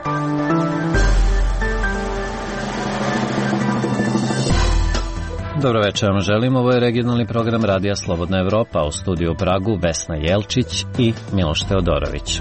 Dobro večer vam želim, ovo je regionalni program Radija Slobodna Evropa, u studiju u Pragu Vesna Jelčić i Miloš Teodorović.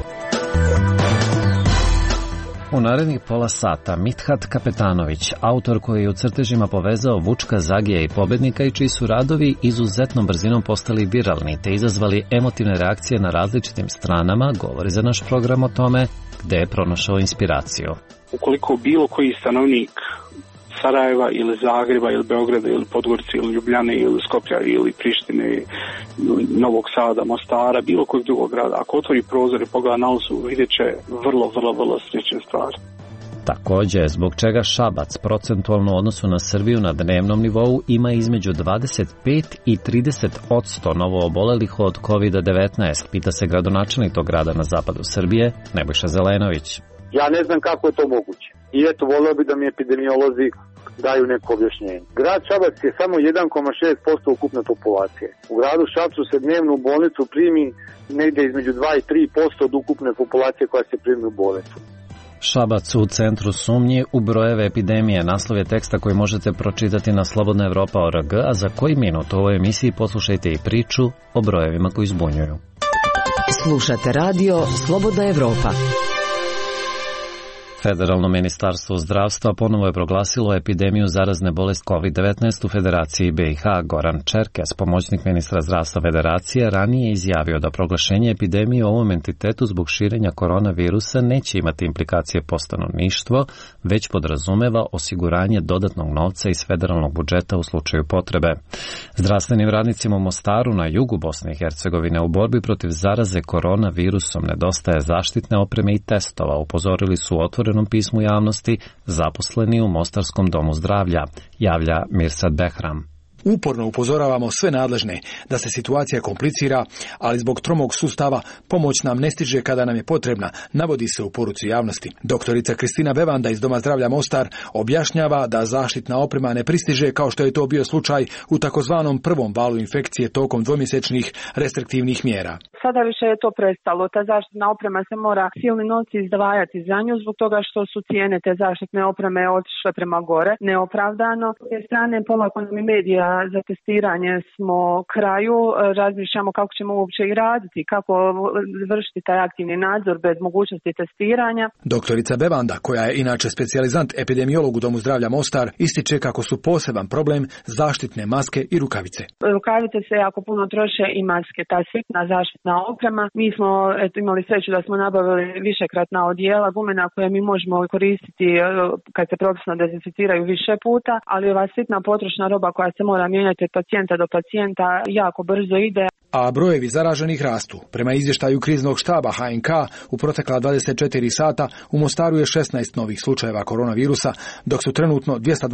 U narednih pola sata Mithat Kapetanović, autor koji je u crtežima povezao Vučka, Zagija i pobednika i čiji su radovi izuzetnom brzinom postali viralni te izazvali emotivne reakcije na različitim stranama, govori za naš program o tome gde je pronašao inspiraciju. Ukoliko bilo koji stanovnik Sarajeva ili Zagreba ili Beograda ili Podgorice ili Ljubljane ili Skoplja ili Prištine ili Novog Sada, Mostara, bilo kojeg drugog grada, ako otvori prozor i pogleda na ulicu, vidjet će vrlo slične stvari. Također, zbog čega Šabac procentualno u odnosu na Srbiju na dnevnom nivou ima između 25 i 30% novo obolelih od COVID-19, pita se gradonačelnik tog grada na zapadu Srbije, Nebojša Zelenović. Ja ne znam kako je to moguće. I eto, volio bi da mi epidemiolozi daju neko objašnjenje. Grad Šabac je samo 1,6% ukupne populacije. U gradu Šapcu se dnevno u bolnicu primi negdje između 2 i 3% od ukupne populacije koja se primi u bolnicu. Šabac u centru sumnji u brojeve epidemije, naslov je teksta koji možete pročitati na slobodnaevropa.org, a za koji minut u ovoj emisiji poslušajte i priču o brojevima koji zbunjuju. Slušate radio Slobodna Evropa. Federalno ministarstvo zdravstva ponovo je proglasilo epidemiju zarazne bolesti COVID-19 u Federaciji BiH. Goran Čerkes, pomoćnik ministra zdravstva Federacije, ranije je izjavio da proglašenje epidemije u ovom entitetu zbog širenja koronavirusa neće imati implikacije po stanovništvo, već podrazumeva osiguranje dodatnog novca iz federalnog budžeta u slučaju potrebe. Zdravstvenim radnicima u Mostaru na jugu Bosne i Hercegovine u borbi protiv zaraze koronavirusom nedostaje zaštitne opreme i testova, upozorili su otvoreno pismu javnosti zaposleni u Mostarskom domu zdravlja, javlja Mirsad Behram. Uporno upozoravamo sve nadležne da se situacija komplicira, ali zbog tromog sustava pomoć nam ne stiže kada nam je potrebna, navodi se u poruci javnosti. Doktorica Kristina Bevanda iz Doma zdravlja Mostar objašnjava da zaštitna oprema ne pristiže kao što je to bio slučaj u takozvanom prvom valu infekcije tokom dvomjesečnih restriktivnih mjera. Sada više je to prestalo. Ta zaštitna oprema se mora silni novci izdvajati za nju zbog toga što su cijene te zaštitne opreme otišle prema gore, neopravdano. S te strane polako nam i medija za testiranje smo kraju, razmišljamo kako ćemo uopće i raditi, kako vršiti taj aktivni nadzor bez mogućnosti testiranja. Doktorica Bevanda, koja je inače specijalizant epidemiolog u Domu zdravlja Mostar, ističe kako su poseban problem zaštitne maske i rukavice. Rukavice se jako puno troše i maske, ta sitna zaštitna oprema. Mi smo imali sreću da smo nabavili višekratna odijela, gumena koje mi možemo koristiti kad se profesionalno dezinficiraju više puta, ali ova sitna potrošna roba koja se mora mijenjati od pacijenta do pacijenta jako brzo ide. A brojevi zaraženih rastu. Prema izvještaju kriznog štaba HNK, u protekla 24 sata u Mostaru je 16 novih slučajeva koronavirusa, dok su trenutno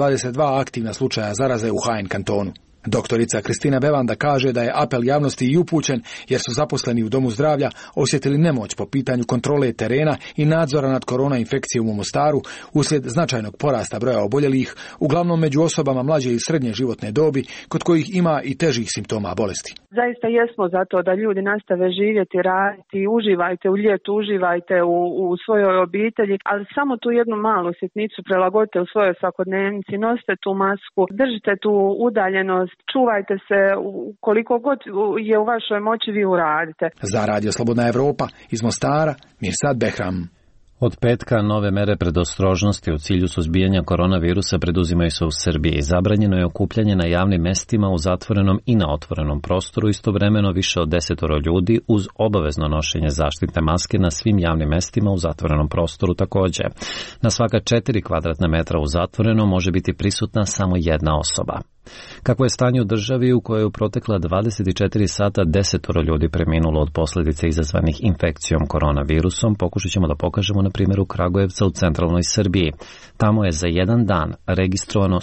222 aktivna slučaja zaraze u HN kantonu. Doktorica Kristina Bevanda kaže da je apel javnosti i upućen jer su zaposleni u Domu zdravlja osjetili nemoć po pitanju kontrole terena i nadzora nad korona infekcijom u Mostaru uslijed značajnog porasta broja oboljelih, uglavnom među osobama mlađe i srednje životne dobi, kod kojih ima i težih simptoma bolesti. Zaista jesmo za to da ljudi nastave živjeti, raditi, uživajte u ljetu, uživajte u svojoj obitelji, ali samo tu jednu malu sitnicu prilagodite u svojoj svakodnevnici, nosite tu masku, držite tu udaljenost, čuvajte se, koliko god je u vašoj moći vi uradite. Za Radio Slobodna Evropa iz Mostara, Mirsad Behram. Od petka nove mere predostrožnosti u cilju suzbijanja koronavirusa preduzimaju se u Srbiji. Zabranjeno je okupljanje na javnim mestima u zatvorenom i na otvorenom prostoru, istovremeno više od 10 ljudi uz obavezno nošenje zaštitne maske na svim javnim mestima u zatvorenom prostoru također. Na svaka 4 kvadratna metra u zatvorenom može biti prisutna samo jedna osoba. Kako je stanje u državi u kojoj je u protekla 24 sata 10 ljudi preminulo od posljedice izazvanih infekcijom koronavirusom, pokušat ćemo da pokažemo na primjeru Kragujevca u centralnoj Srbiji. Tamo je za jedan dan registrovano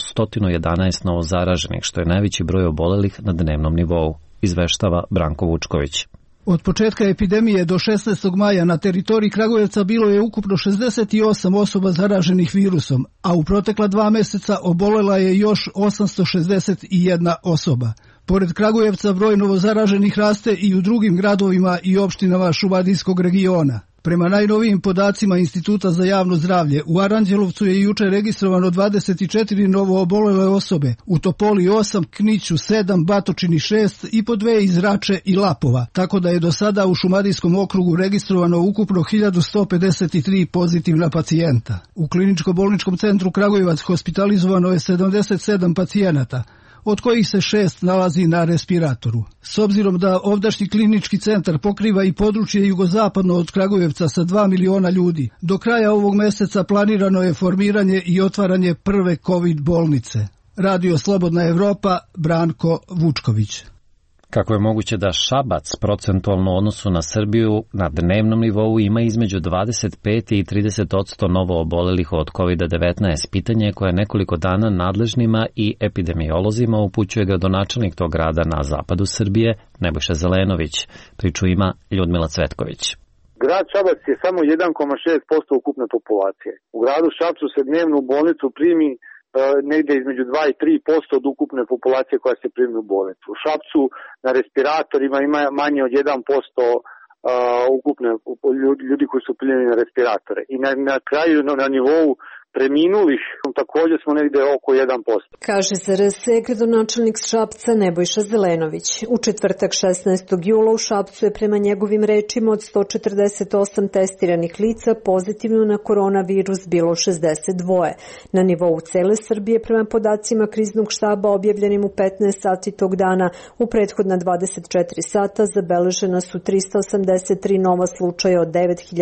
111 novozaraženih, što je najveći broj obolelih na dnevnom nivou, izveštava Branko Vučković. Od početka epidemije do 16. maja na teritoriji Kragujevca bilo je ukupno 68 osoba zaraženih virusom, a u protekla 2 mjeseca obolela je još 861 osoba. Pored Kragujevca broj novozaraženih raste i u drugim gradovima i opštinama Šumadijskog regiona. Prema najnovijim podacima Instituta za javno zdravlje, u Aranđelovcu je juče registrovano 24 novo obolele osobe, u Topoli 8, Kniću 7, Batočini 6 i po 2 iz Rače i Lapova, tako da je do sada u Šumadijskom okrugu registrovano ukupno 1153 pozitivna pacijenta. U Kliničko-bolničkom centru Kragujevac hospitalizovano je 77 pacijenata, od kojih se 6 nalazi na respiratoru. S obzirom da ovdašnji klinički centar pokriva i područje jugozapadno od Kragujevca sa 2 miliona ljudi, do kraja ovog meseca planirano je formiranje i otvaranje prve COVID bolnice. Radio Slobodna Evropa, Branko Vučković. Kako je moguće da Šabac procentualno u odnosu na Srbiju na dnevnom nivou ima između 25 i 30% novo obolelih od COVID-19? Pitanje koje nekoliko dana nadležnima i epidemiolozima upućuje gradonačelnik tog grada na zapadu Srbije, Nebojša Zelenović. Priču ima Ljudmila Cvetković. Grad Šabac je samo 1,6% ukupne populacije. U gradu Šapcu se dnevno u bolnicu primi negdje između 2 i 3% od ukupne populacije koja se primi u bolnicu. U Šapcu na respiratorima ima manje od 1% ukupne ljudi koji su primljeni na respiratore. I na kraju na nivou preminulih također smo negdje oko 1%. Kaže za RS gradonačelnik Šapca Nebojša Zelenović. U četvrtak 16. jula u Šapcu je prema njegovim rečima od 148 testiranih lica pozitivno na koronavirus bilo 62. Na nivou cele Srbije prema podacima kriznog štaba objavljenim u 15 sati tog dana u prethodna 24 sata zabeležena su 383 nova slučaja od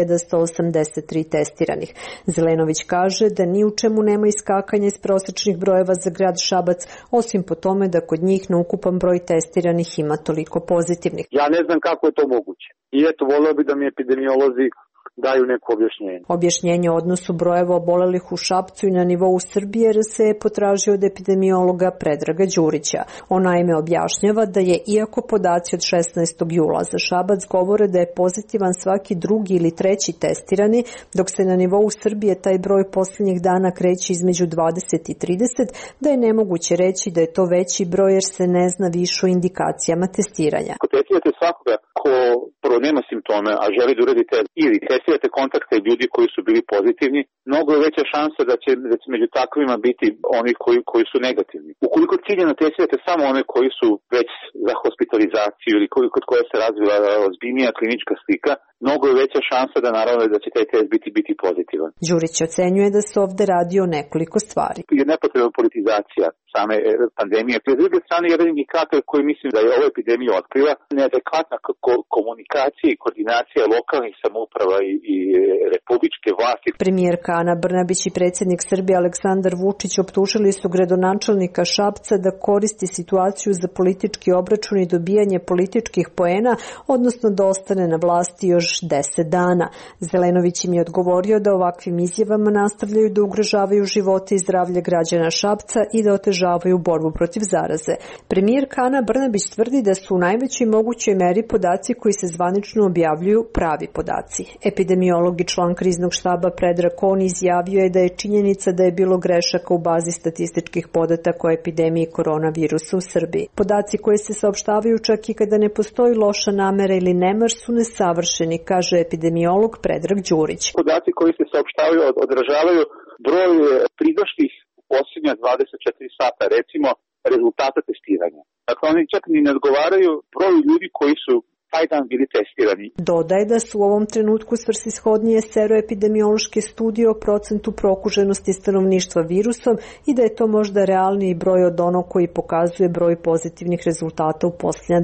9183 testiranih. Zelenović kaže da ni u čemu nema iskakanja iz prosječnih brojeva za grad Šabac, osim po tome da kod njih na ukupan broj testiranih ima toliko pozitivnih. Ja ne znam kako je to moguće. I eto, voleo bi da mi epidemiolozi daju neko objašnjenje. Objašnjenje o odnosu brojeva obolelih u Šapcu i na nivou Srbije RS je potražio od epidemiologa Predraga Đurića. On naime objašnjava da je, iako podaci od 16. jula za Šabac govore da je pozitivan svaki drugi ili treći testirani, dok se na nivou Srbije taj broj posljednjih dana kreće između 20 i 30, da je nemoguće reći da je to veći broj jer se ne zna više o indikacijama testiranja. Ako testirate svakoga ko prvo nema simptome, a želi da uradi test ili testirate kontakte ljudi koji su bili pozitivni, mnogo je veća šansa da će među takvima biti oni koji su negativni. Ukoliko ciljano testirate samo one koji su već za hospitalizaciju ili kod koje se razvila ozbiljnija klinička slika, mnogo je veća šansa da naravno da će taj test biti pozitivan. Đurić ocenjuje da se ovde radi o nekoliko stvari. Je nepotrebna politizacija same pandemije. S druge strane, jedan indikator koji mislim da je ova epidemija otkriva, neadekvatna komunikacija i koordinacija lokalnih samouprava i republičke vlasti. Premijerka Ana Brnabić i predsjednik Srbije Aleksandar Vučić optužili su gradonačelnika Šapca da koristi situaciju za politički obračun i dobijanje političkih poena, odnosno da ostane na vlasti još 10 dana. Zelenović im je odgovorio da ovakvim izjavama nastavljaju da ugrožavaju živote i zdravlje građana Šapca i da otežavaju borbu protiv zaraze. Premijerka Ana Brnabić tvrdi da su u najvećoj mogućoj meri podaci koji se zvanično objavljuju pravi podaci. Epidemiolog i član kriznog štaba Predrag Kon izjavio je da je činjenica da je bilo grešaka u bazi statističkih podataka o epidemiji koronavirusa u Srbiji. Podaci koji se saopštavaju čak i kada ne postoji loša namera ili nemar su nesavršeni, kaže epidemiolog Predrag Đurić. Podaci koji se saopštavaju odražavaju broj pridošlih u posljednja 24 sata, recimo rezultata testiranja. Dakle, oni čak ni ne odgovaraju broju ljudi koji su taj dan bili testirani. Dodaje da su u ovom trenutku svrsishodnije seroepidemiološke studije o procentu prokuženosti stanovništva virusom i da je to možda realniji broj od onog koji pokazuje broj pozitivnih rezultata u posljednja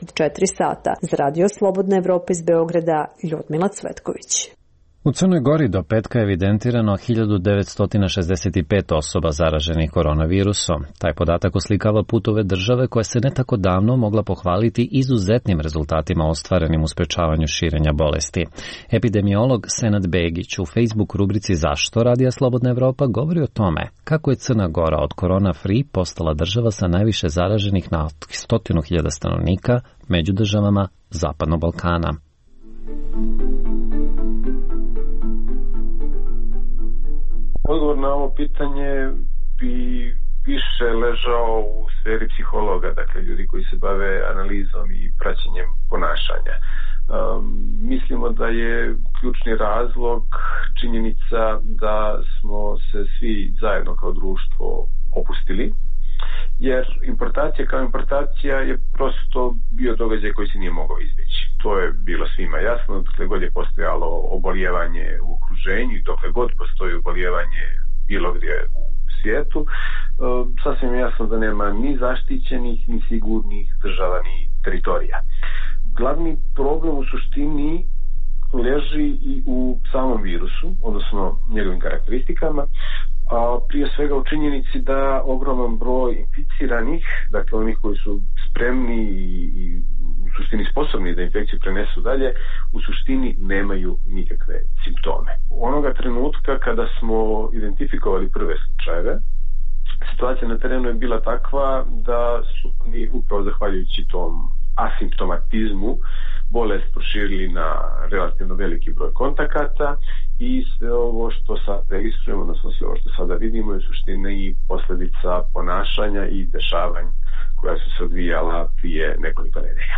24 sata. Za Radio Slobodna Evropa iz Beograda, Ljudmila Cvetković. U Crnoj Gori do petka je evidentirano 1965 osoba zaraženih koronavirusom. Taj podatak oslikava putove države koja se ne tako davno mogla pohvaliti izuzetnim rezultatima ostvarenim u sprečavanju širenja bolesti. Epidemiolog Senad Begić u Facebook rubrici Zašto Radija Slobodna Evropa govori o tome kako je Crna Gora od korona free postala država sa najviše zaraženih na 100.000 stanovnika među državama Zapadnog Balkana. Odgovor na ovo pitanje bi više ležao u sferi psihologa, dakle ljudi koji se bave analizom i praćenjem ponašanja. Mislimo da je ključni razlog činjenica da smo se svi zajedno kao društvo opustili, jer importacija kao importacija je prosto bio događaj koji se nije mogao izbjeći. To je bilo svima jasno, dokle god je postojalo obolijevanje u okruženju i dokle god postoji obolijevanje bilo gdje u svijetu, sasvim je jasno da nema ni zaštićenih, ni sigurnih država, ni teritorija. Glavni problem u suštini leži i u samom virusu, odnosno njegovim karakteristikama, a prije svega u činjenici da ogroman broj inficiranih, dakle onih koji su spremni i u suštini sposobni da infekciju prenesu dalje, u suštini nemaju nikakve simptome. Onoga trenutka kada smo identifikovali prve slučajeve, situacija na terenu je bila takva da su oni upravo zahvaljujući tom asimptomatizmu bolest proširili na relativno veliki broj kontakata i sve ovo što sad registrujemo, odnosno sve ovo što sada vidimo je u suštini i posljedica ponašanja i dešavanja koja su se odvijala prije nekoliko nedelja.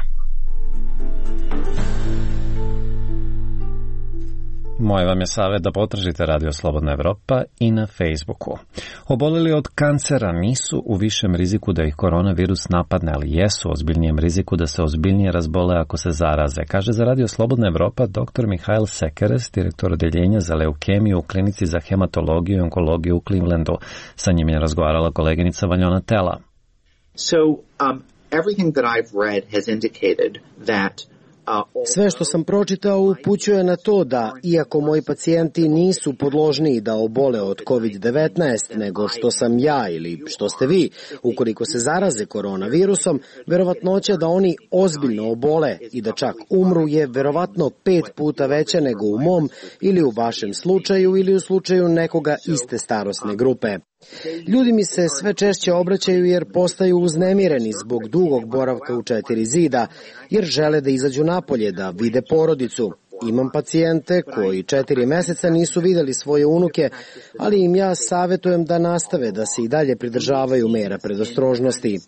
Moj vam je savjet da potražite Radio Slobodna Evropa i na Facebooku. Oboleli od kancera nisu u višem riziku da ih koronavirus napadne, ali jesu u ozbiljnijem riziku da se ozbiljnije razbole ako se zaraze, kaže za Radio Slobodna Evropa dr. Mihail Sekeres, direktor odjeljenja za leukemiju u klinici za hematologiju i onkologiju u Clevelandu. Sa njim je razgovarala koleginica Valjona Tela. Everything that I've read has indicated that sve što sam pročitao upućuje na to da, iako moji pacijenti nisu podložniji da obole od COVID-19 nego što sam ja ili što ste vi, ukoliko se zaraze koronavirusom, verovatnoća da oni ozbiljno obole i da čak umru je verovatno 5 puta veća nego u mom ili u vašem slučaju ili u slučaju nekoga iste starosne grupe. Ljudi mi se sve češće obraćaju jer postaju uznemireni zbog dugog boravka u 4 zida, jer žele da izađu napolje, da vide porodicu. Imam pacijente koji 4 meseca nisu videli svoje unuke, ali im ja savjetujem da nastave da se i dalje pridržavaju mera predostrožnosti.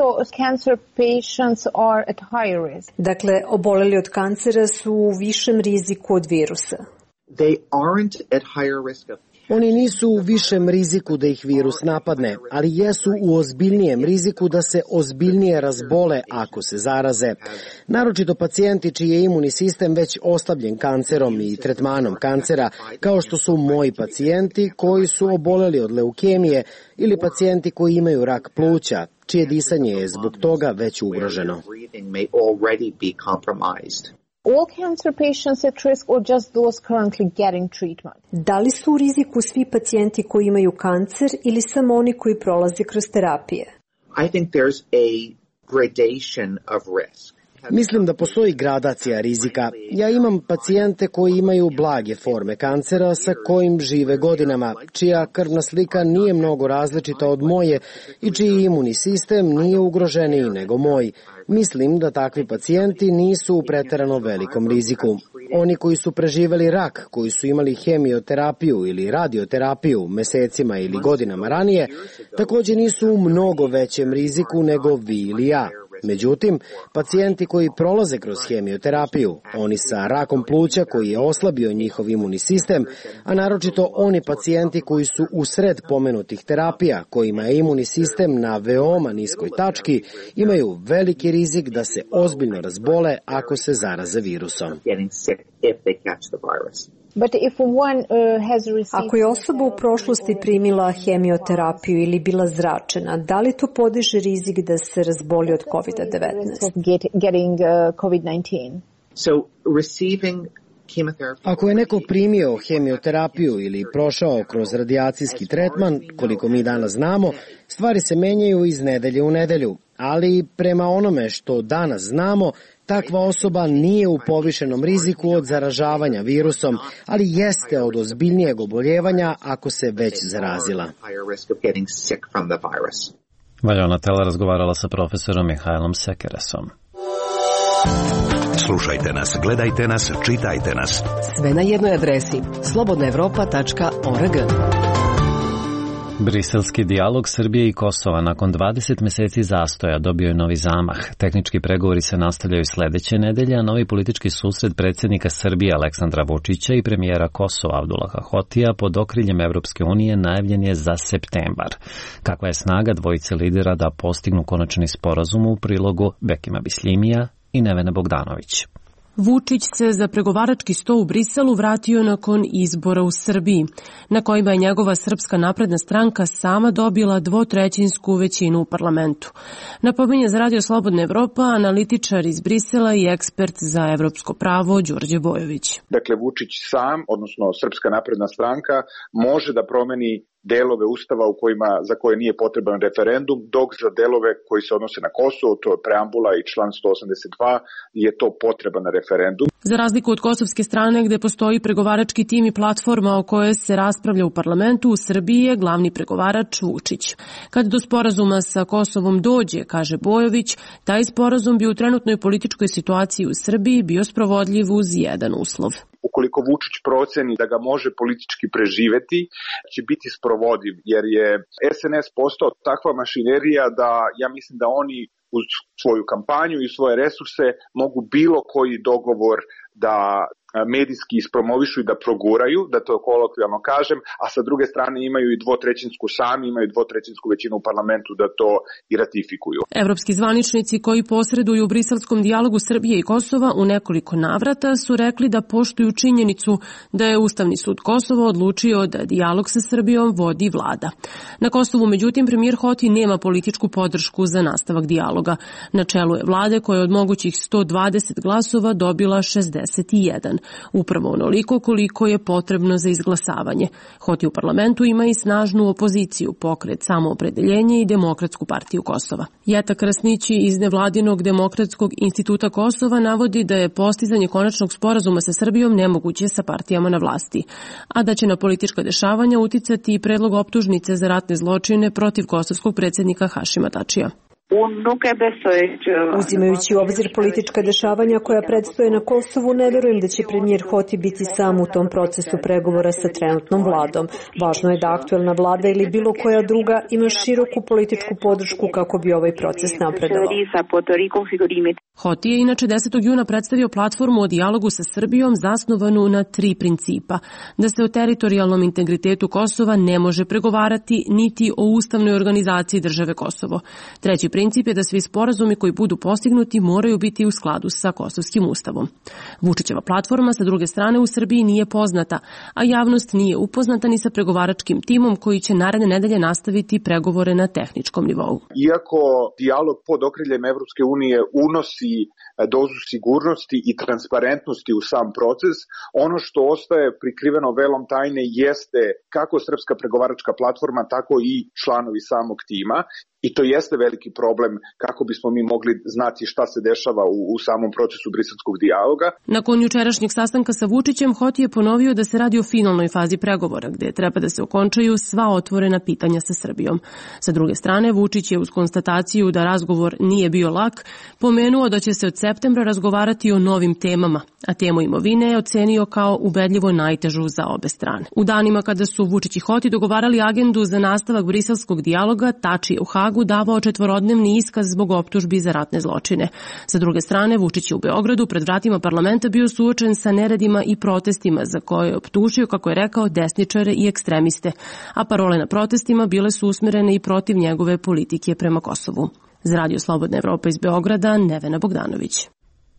Dakle, oboleli od kancera su u višem riziku od virusa. Oni nisu u višem riziku da ih virus napadne, ali jesu u ozbiljnijem riziku da se ozbiljnije razbole ako se zaraze. Naročito pacijenti čiji je imunni sistem već oslabljen kancerom i tretmanom kancera, kao što su moji pacijenti koji su oboleli od leukemije ili pacijenti koji imaju rak pluća, čije disanje je zbog toga već ugroženo. All cancer patients at risk or just those currently getting treatment? Da li su u riziku svi pacijenti koji imaju kancer ili samo oni koji prolaze kroz terapije? I think there's a gradation of risk. Mislim da postoji gradacija rizika. Ja imam pacijente koji imaju blage forme kancera sa kojim žive godinama, čija krvna slika nije mnogo različita od moje i čiji imunni sistem nije ugroženiji nego moj. Mislim da takvi pacijenti nisu u preterano velikom riziku. Oni koji su preživeli rak, koji su imali hemioterapiju ili radioterapiju mesecima ili godinama ranije, također nisu u mnogo većem riziku nego vi ili ja. Međutim, pacijenti koji prolaze kroz hemioterapiju, oni sa rakom pluća koji je oslabio njihov imunni sistem, a naročito oni pacijenti koji su usred pomenutih terapija, kojima je imunni sistem na veoma niskoj tački, imaju veliki rizik da se ozbiljno razbole ako se zaraze virusom. Ako je osoba u prošlosti primila hemioterapiju ili bila zračena, da li to podiže rizik da se razboli od COVID-19? Ako je neko primio hemioterapiju ili prošao kroz radijacijski tretman, koliko mi danas znamo, stvari se menjaju iz nedelje u nedelju, ali prema onome što danas znamo, takva osoba nije u povišenom riziku od zaražavanja virusom, ali jeste od ozbiljnijeg oboljevanja ako se već zarazila. Valjona Tela razgovarala sa profesorom Mihailom Sekeresom. Slušajte nas, gledajte nas, čitajte nas. Sve na jednoj adresi slobodnaevropa.org. Briselski dijalog Srbije i Kosova nakon 20 meseci zastoja dobio je novi zamah. Tehnički pregovori se nastavljaju sledeće nedelje, a novi politički susret predsjednika Srbije Aleksandra Vučića i premijera Kosova Abdullaha Hotija pod okriljem Evropske unije najavljen je za septembar. Kakva je snaga dvojice lidera da postignu konačni sporazum u prilogu Bekima Bisljimija i Nevene Bogdanović. Vučić se za pregovarački sto u Briselu vratio nakon izbora u Srbiji, na kojima je njegova Srpska napredna stranka sama dobila dvotrećinsku većinu u parlamentu. Napominje za Radio Slobodna Evropa analitičar iz Brisela i ekspert za evropsko pravo Đorđe Bojović. Dakle, Vučić sam, odnosno Srpska napredna stranka, može da promeni delove Ustava za koje nije potreban referendum, dok za delove koji se odnose na Kosovo, to je preambula i član 182, je to potreban referendum. Za razliku od kosovske strane gde postoji pregovarački tim i platforma o kojoj se raspravlja u parlamentu, u Srbiji je glavni pregovarač Vučić. Kad do sporazuma sa Kosovom dođe, kaže Bojović, taj sporazum bi u trenutnoj političkoj situaciji u Srbiji bio sprovodljiv uz jedan uslov. Ukoliko Vučić proceni da ga može politički preživeti, će biti sprovodiv, jer je SNS postao takva mašinerija da ja mislim da oni uz svoju kampanju i svoje resurse mogu bilo koji dogovor da medijski ispromovišu i da proguraju, da to kolokvijalno kažem, a sa druge strane imaju imaju dvotrećinsku većinu u parlamentu da to i ratifikuju. Evropski zvaničnici koji posreduju u briselskom dijalogu Srbije i Kosova u nekoliko navrata su rekli da poštuju činjenicu da je Ustavni sud Kosova odlučio da dijalog sa Srbijom vodi vlada. Na Kosovu, međutim, premijer Hoti nema političku podršku za nastavak dijaloga. Na čelu je vlade koja je od mogućih 120 glasova dobila 61. Upravo onoliko koliko je potrebno za izglasavanje. Hoti u parlamentu ima i snažnu opoziciju, Pokret Samoopredeljenje i Demokratsku partiju Kosova. Jeta Krasnići iz nevladinog Demokratskog instituta Kosova navodi da je postizanje konačnog sporazuma sa Srbijom nemoguće sa partijama na vlasti, a da će na politička dešavanja uticati i predlog optužnice za ratne zločine protiv kosovskog predsjednika Hašima Tačija. Uzimajući u obzir politička dešavanja koja predstoje na Kosovu, ne verujem da će premijer Hoti biti sam u tom procesu pregovora sa trenutnom vladom. Važno je da aktuelna vlada ili bilo koja druga ima široku političku podršku kako bi ovaj proces napredovao. Hoti je inače 10. juna predstavio platformu o dijalogu sa Srbijom zasnovanu na 3 principa. Da se o teritorijalnom integritetu Kosova ne može pregovarati, niti o ustavnoj organizaciji države Kosovo. Treći princip je da svi sporazumi koji budu postignuti moraju biti u skladu sa kosovskim ustavom. Vučićeva platforma sa druge strane u Srbiji nije poznata, a javnost nije upoznata ni sa pregovaračkim timom koji će naredne nedelje nastaviti pregovore na tehničkom nivou. Iako dijalog pod okriljem Evropske unije unosi dozu sigurnosti i transparentnosti u sam proces, ono što ostaje prikriveno velom tajne jeste kako srpska pregovaračka platforma, tako i članovi samog tima. I to jeste veliki problem kako bismo mi mogli znati šta se dešava u samom procesu briselskog dijaloga. Nakon jučerašnjeg sastanka sa Vučićem, Hoti je ponovio da se radi o finalnoj fazi pregovora, gde treba da se okončaju sva otvorena pitanja sa Srbijom. Sa druge strane, Vučić je uz konstataciju da razgovor nije bio lak, pomenuo da će se od septembra razgovarati o novim temama, a temu imovine je ocenio kao ubedljivo najtežu za obe strane. U danima kada su Vučić i Hoti dogovarali agendu za nastavak briselskog dijaloga, Tači je u Hagu davao 4-dnevni iskaz zbog optužbi za ratne zločine. Sa druge strane, Vučić je u Beogradu pred vratima parlamenta bio suočen sa neredima i protestima za koje je optužio, kako je rekao, desničare i ekstremiste, a parole na protestima bile su usmerene i protiv njegove politike prema Kosovu. Za Radio Slobodna Evropa iz Beograda, Nevena Bogdanović.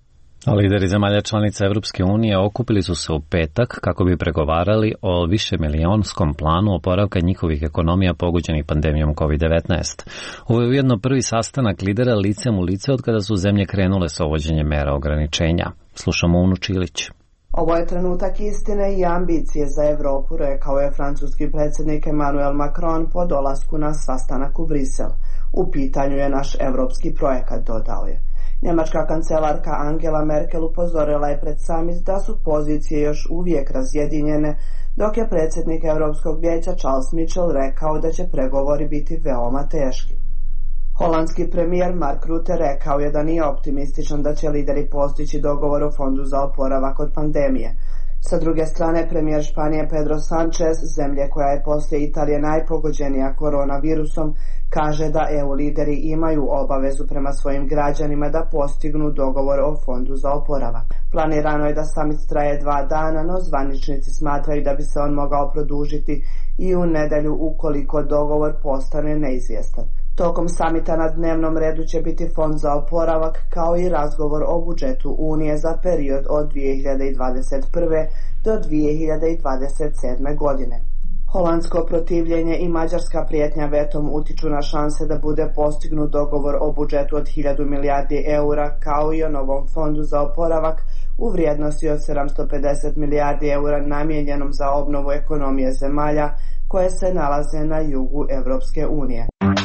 Lideri zemalja članica Evropske unije okupili su se u petak kako bi pregovarali o višemilijonskom planu oporavka njihovih ekonomija pogođenih pandemijom COVID-19. Ovo je ujedno prvi sastanak lidera licem u lice od kada su zemlje krenule sa uvođenjem mera ograničenja. Slušamo Unu Čilić. Ovo je trenutak istine i ambicije za Evropu, rekao je francuski predsjednik Emmanuel Macron po dolasku na sastanak u Brisel. U pitanju je naš evropski projekat, dodao je. Njemačka kancelarka Angela Merkel upozorila je pred samit da su pozicije još uvijek razjedinjene, dok je predsjednik Europskog vijeća Charles Michel rekao da će pregovori biti veoma teški. Holandski premijer Mark Rutte rekao je da nije optimističan da će lideri postići dogovor o fondu za oporavak od pandemije. Sa druge strane, premijer Španije Pedro Sanchez, zemlje koja je poslije Italije najpogođenija koronavirusom, kaže da EU lideri imaju obavezu prema svojim građanima da postignu dogovor o fondu za oporavak. Planirano je da summit traje 2 dana, no zvaničnici smatraju da bi se on mogao produžiti i u nedjelju ukoliko dogovor postane neizvjestan. Tokom samita na dnevnom redu će biti fond za oporavak kao i razgovor o budžetu Unije za period od 2021. do 2027. godine. Holandsko protivljenje i mađarska prijetnja vetom utiču na šanse da bude postignut dogovor o budžetu od 1000 milijardi eura kao i o novom fondu za oporavak u vrijednosti od 750 milijardi eura namijenjenom za obnovu ekonomije zemalja koje se nalaze na jugu Evropske unije.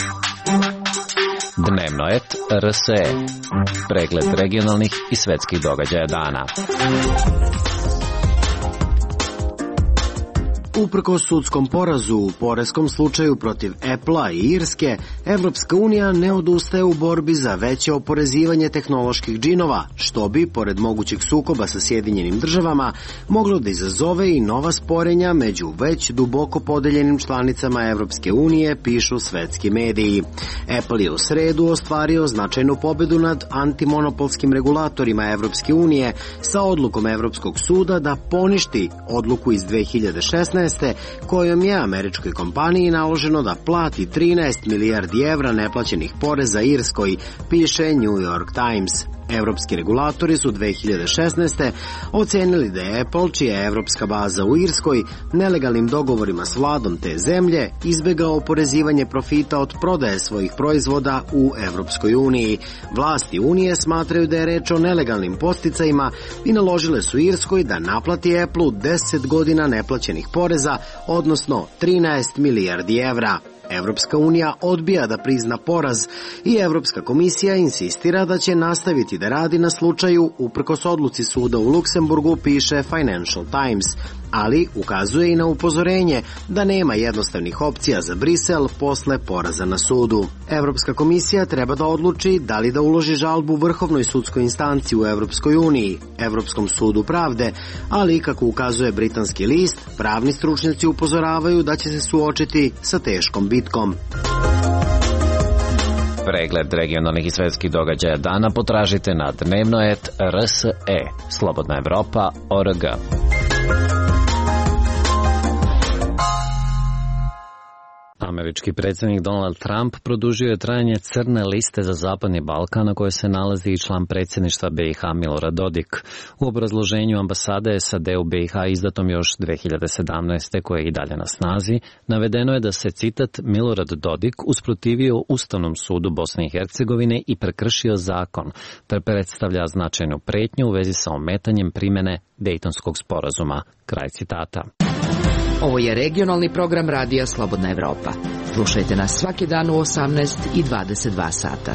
Dnevnoet RSE. Pregled regionalnih i svetskih događaja dana. Uprkos sudskom porazu u poreskom slučaju protiv Apple-a i Irske, Evropska unija ne odustaje u borbi za veće oporezivanje tehnoloških džinova, što bi, pored mogućeg sukoba sa Sjedinjenim državama, moglo da izazove i nova sporenja među već duboko podeljenim članicama Evropske unije, pišu svetski mediji. Apple je u sredu ostvario značajnu pobedu nad antimonopolskim regulatorima Evropske unije sa odlukom Evropskog suda da poništi odluku iz 2016. kojom je američkoj kompaniji naloženo da plati 13 milijardi evra neplaćenih poreza Irskoj, piše New York Times. Evropski regulatori su 2016. ocenili da je Apple, čija je evropska baza u Irskoj, nelegalnim dogovorima s vladom te zemlje izbegao oporezivanje profita od prodaje svojih proizvoda u Evropskoj uniji. Vlasti Unije smatraju da je reč o nelegalnim podsticajima i naložile su Irskoj da naplati Apple-u 10 godina neplaćenih poreza, odnosno 13 milijardi evra. Evropska unija odbija da prizna poraz i Evropska komisija insistira da će nastaviti da radi na slučaju uprkos odluci suda u Luksemburgu, piše Financial Times, ali ukazuje i na upozorenje da nema jednostavnih opcija za Brisel posle poraza na sudu. Evropska komisija treba da odluči da li da uloži žalbu vrhovnoj sudskoj instanciji u Evropskoj uniji, Evropskom sudu pravde, ali kako ukazuje britanski list, pravni stručnjaci upozoravaju da će se suočiti sa teškom bitkom. Pregled regionalnih i svetskih događaja dana potražite na dnevnoet RSE, Slobodna Evropa.org. Američki predsjednik Donald Trump produžio je trajanje crne liste za Zapadni Balkan na kojoj se nalazi i član predsjedništva BiH Milorad Dodik. U obrazloženju ambasade SAD u BiH izdatom još 2017. koje je i dalje na snazi, navedeno je da se, citat, Milorad Dodik usprotivio Ustavnom sudu Bosne i Hercegovine i prekršio zakon, te predstavlja značajnu pretnju u vezi sa ometanjem primjene Dejtonskog sporazuma. Kraj citata. Ovo je regionalni program radija Slobodna Evropa. Slušajte nas svaki dan u 18 i 22 sata.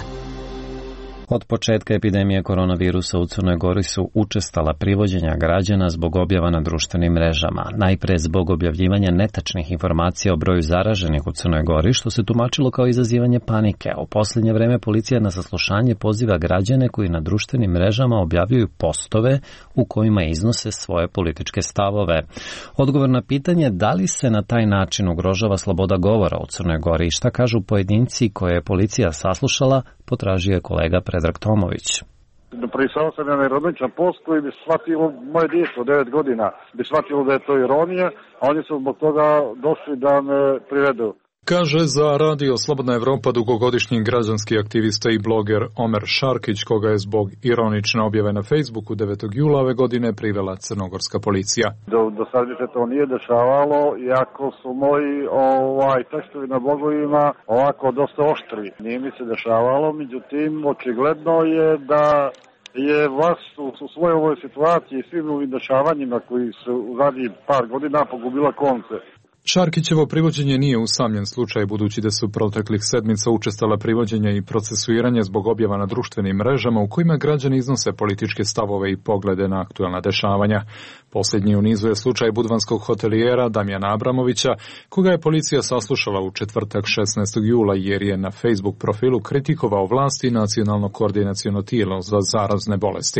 Od početka epidemije koronavirusa u Crnoj Gori su učestala privođenja građana zbog objava na društvenim mrežama. Najpre zbog objavljivanja netačnih informacija o broju zaraženih u Crnoj Gori, što se tumačilo kao izazivanje panike. U posljednje vreme policija na saslušanje poziva građane koji na društvenim mrežama objavljuju postove u kojima iznose svoje političke stavove. Odgovor na pitanje da li se na taj način ugrožava sloboda govora u Crnoj Gori i šta kažu pojedinci koje je policija saslušala, potražio je kolega Predrag Tomović. Napisao sam jedan ironičan post koji bi shvatilo, moje djeco 9 godina bi shvatilo da je to ironija, a oni su zbog toga došli da me privedu. Kaže za radio Slobodna Evropa dugogodišnji građanski aktivista i bloger Omer Šarkić, koga je zbog ironične objave na Facebooku 9. jula ove godine privela crnogorska policija. Do sad se to nije dešavalo, iako su moji tekstovi na blogovima ovako dosta oštri. Nije mi se dešavalo, međutim očigledno je da je vlast u svojoj ovoj situaciji i svim ovim dešavanjima koji su u zadnjih par godina pogubila konce. Šarkićevo privođenje nije usamljen slučaj, budući da su proteklih sedmica učestala privođenja i procesuiranje zbog objava na društvenim mrežama u kojima građani iznose političke stavove i poglede na aktuelna dešavanja. Posljednji u nizu je slučaj budvanskog hotelijera Damjana Abramovića, koga je policija saslušala u četvrtak 16. jula jer je na Facebook profilu kritikovao vlasti i nacionalno koordinaciono tijelo za zarazne bolesti.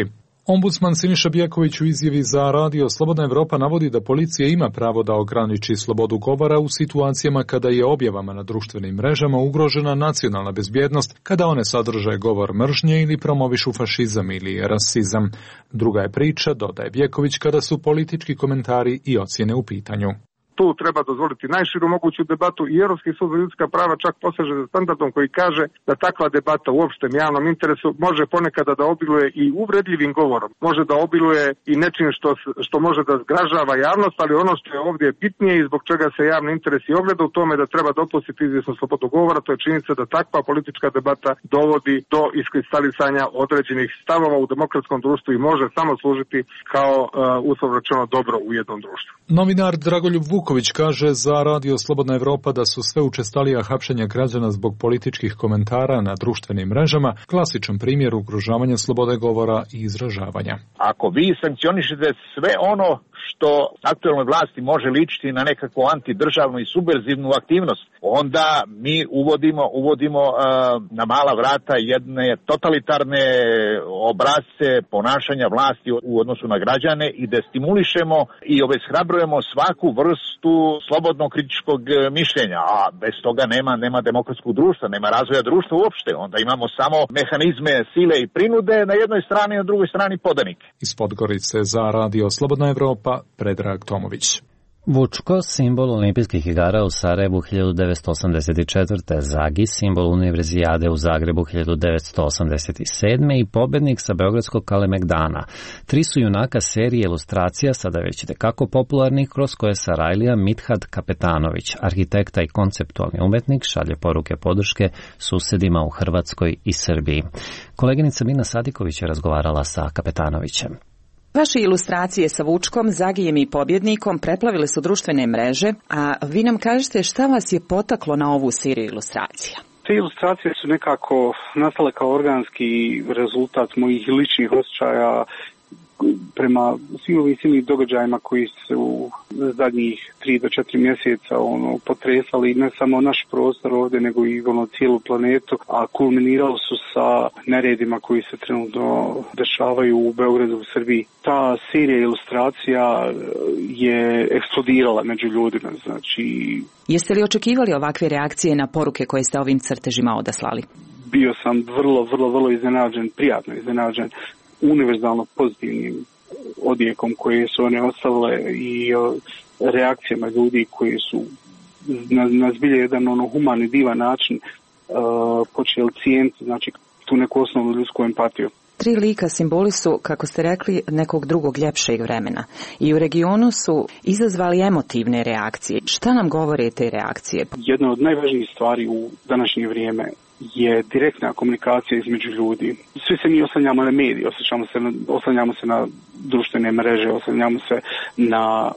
Ombudsman Siniša Bjeković u izjavi za Radio Slobodna Evropa navodi da policija ima pravo da ograniči slobodu govora u situacijama kada je objavama na društvenim mrežama ugrožena nacionalna bezbjednost, kada one sadrže govor mržnje ili promovišu fašizam ili rasizam. Druga je priča, dodaje Bjeković, kada su politički komentari i ocjene u pitanju. Tu treba dozvoliti najširu moguću debatu i Europski sud za ljudska prava čak poseže za standardom koji kaže da takva debata u opštem javnom interesu može ponekada da obiluje i uvredljivim govorom, može da obiluje i nečim što može da zgražava javnost, ali ono što je ovdje bitnije i zbog čega se javni interes i ogleda u tome da treba dopustiti izvjesnu slobodu govora, to je činjenica da takva politička debata dovodi do iskristalisanja određenih stavova u demokratskom društvu i može samo služiti kao uslovno rečeno dobro u jednom društvu. Novinar Dragoljub Vuković kaže za Radio Slobodna Evropa da su sve učestalija hapšenja građana zbog političkih komentara na društvenim mrežama klasičan primjer ugrožavanja slobode govora i izražavanja. Ako vi sankcionišete sve ono što aktuelnoj vlasti može ličiti na nekakvu antidržavnu i subverzivnu aktivnost, onda mi uvodimo na mala vrata jedne totalitarne obrasce ponašanja vlasti u odnosu na građane i destimulišemo i obeshrabrujemo svaku vrstu slobodnog kritičkog mišljenja, a bez toga nema demokratskog društva, nema razvoja društva uopšte. Onda imamo samo mehanizme sile i prinude na jednoj strani, na drugoj strani podanike. Iz Podgorice za Radio Slobodna Evropa, Predrag Tomović. Vučko, simbol olimpijskih igara u Sarajevu 1984. Zagi, simbol univerzijade u Zagrebu 1987. i pobednik sa beogradskog Kalemegdana. Tri su junaka serije ilustracija, sada već itekako popularnih, kroz koje Sarajlija Midhat Kapetanović, arhitekta i konceptualni umetnik, šalje poruke podrške susedima u Hrvatskoj i Srbiji. Koleginica Mina Sadiković je razgovarala sa Kapetanovićem. Vaše ilustracije sa Vučkom, Zagijem i pobjednikom preplavile su društvene mreže, a vi nam kažete šta vas je potaklo na ovu seriju ilustracija? Te ilustracije su nekako nastale kao organski rezultat mojih ličnih osjećaja prema svim ovim silnim događajima koji su u zadnjih 3 do 4 mjeseca potresali ne samo naš prostor ovdje, nego i cijelu planetu, a kulminirali su sa neredima koji se trenutno dešavaju u Beogradu, u Srbiji. Ta serija ilustracija je eksplodirala među ljudima. Znači, jeste li očekivali ovakve reakcije na poruke koje ste ovim crtežima odaslali? Bio sam vrlo iznenađen, prijatno iznenađen univerzalno pozitivnim odjekom koje su one ostavile i reakcijama ljudi koji su na zbilje jedan humani, divan način počeli cijeniti, znači, tu neku osnovnu ljudsku empatiju. Tri lika simboli su, kako ste rekli, nekog drugog ljepšeg vremena i u regionu su izazvali emotivne reakcije. Šta nam govore te reakcije? Jedna od najvažnijih stvari u današnje vrijeme je direktna komunikacija između ljudi. Svi se mi oslanjamo na medije, oslanjamo se na društvene mreže, oslanjamo se na,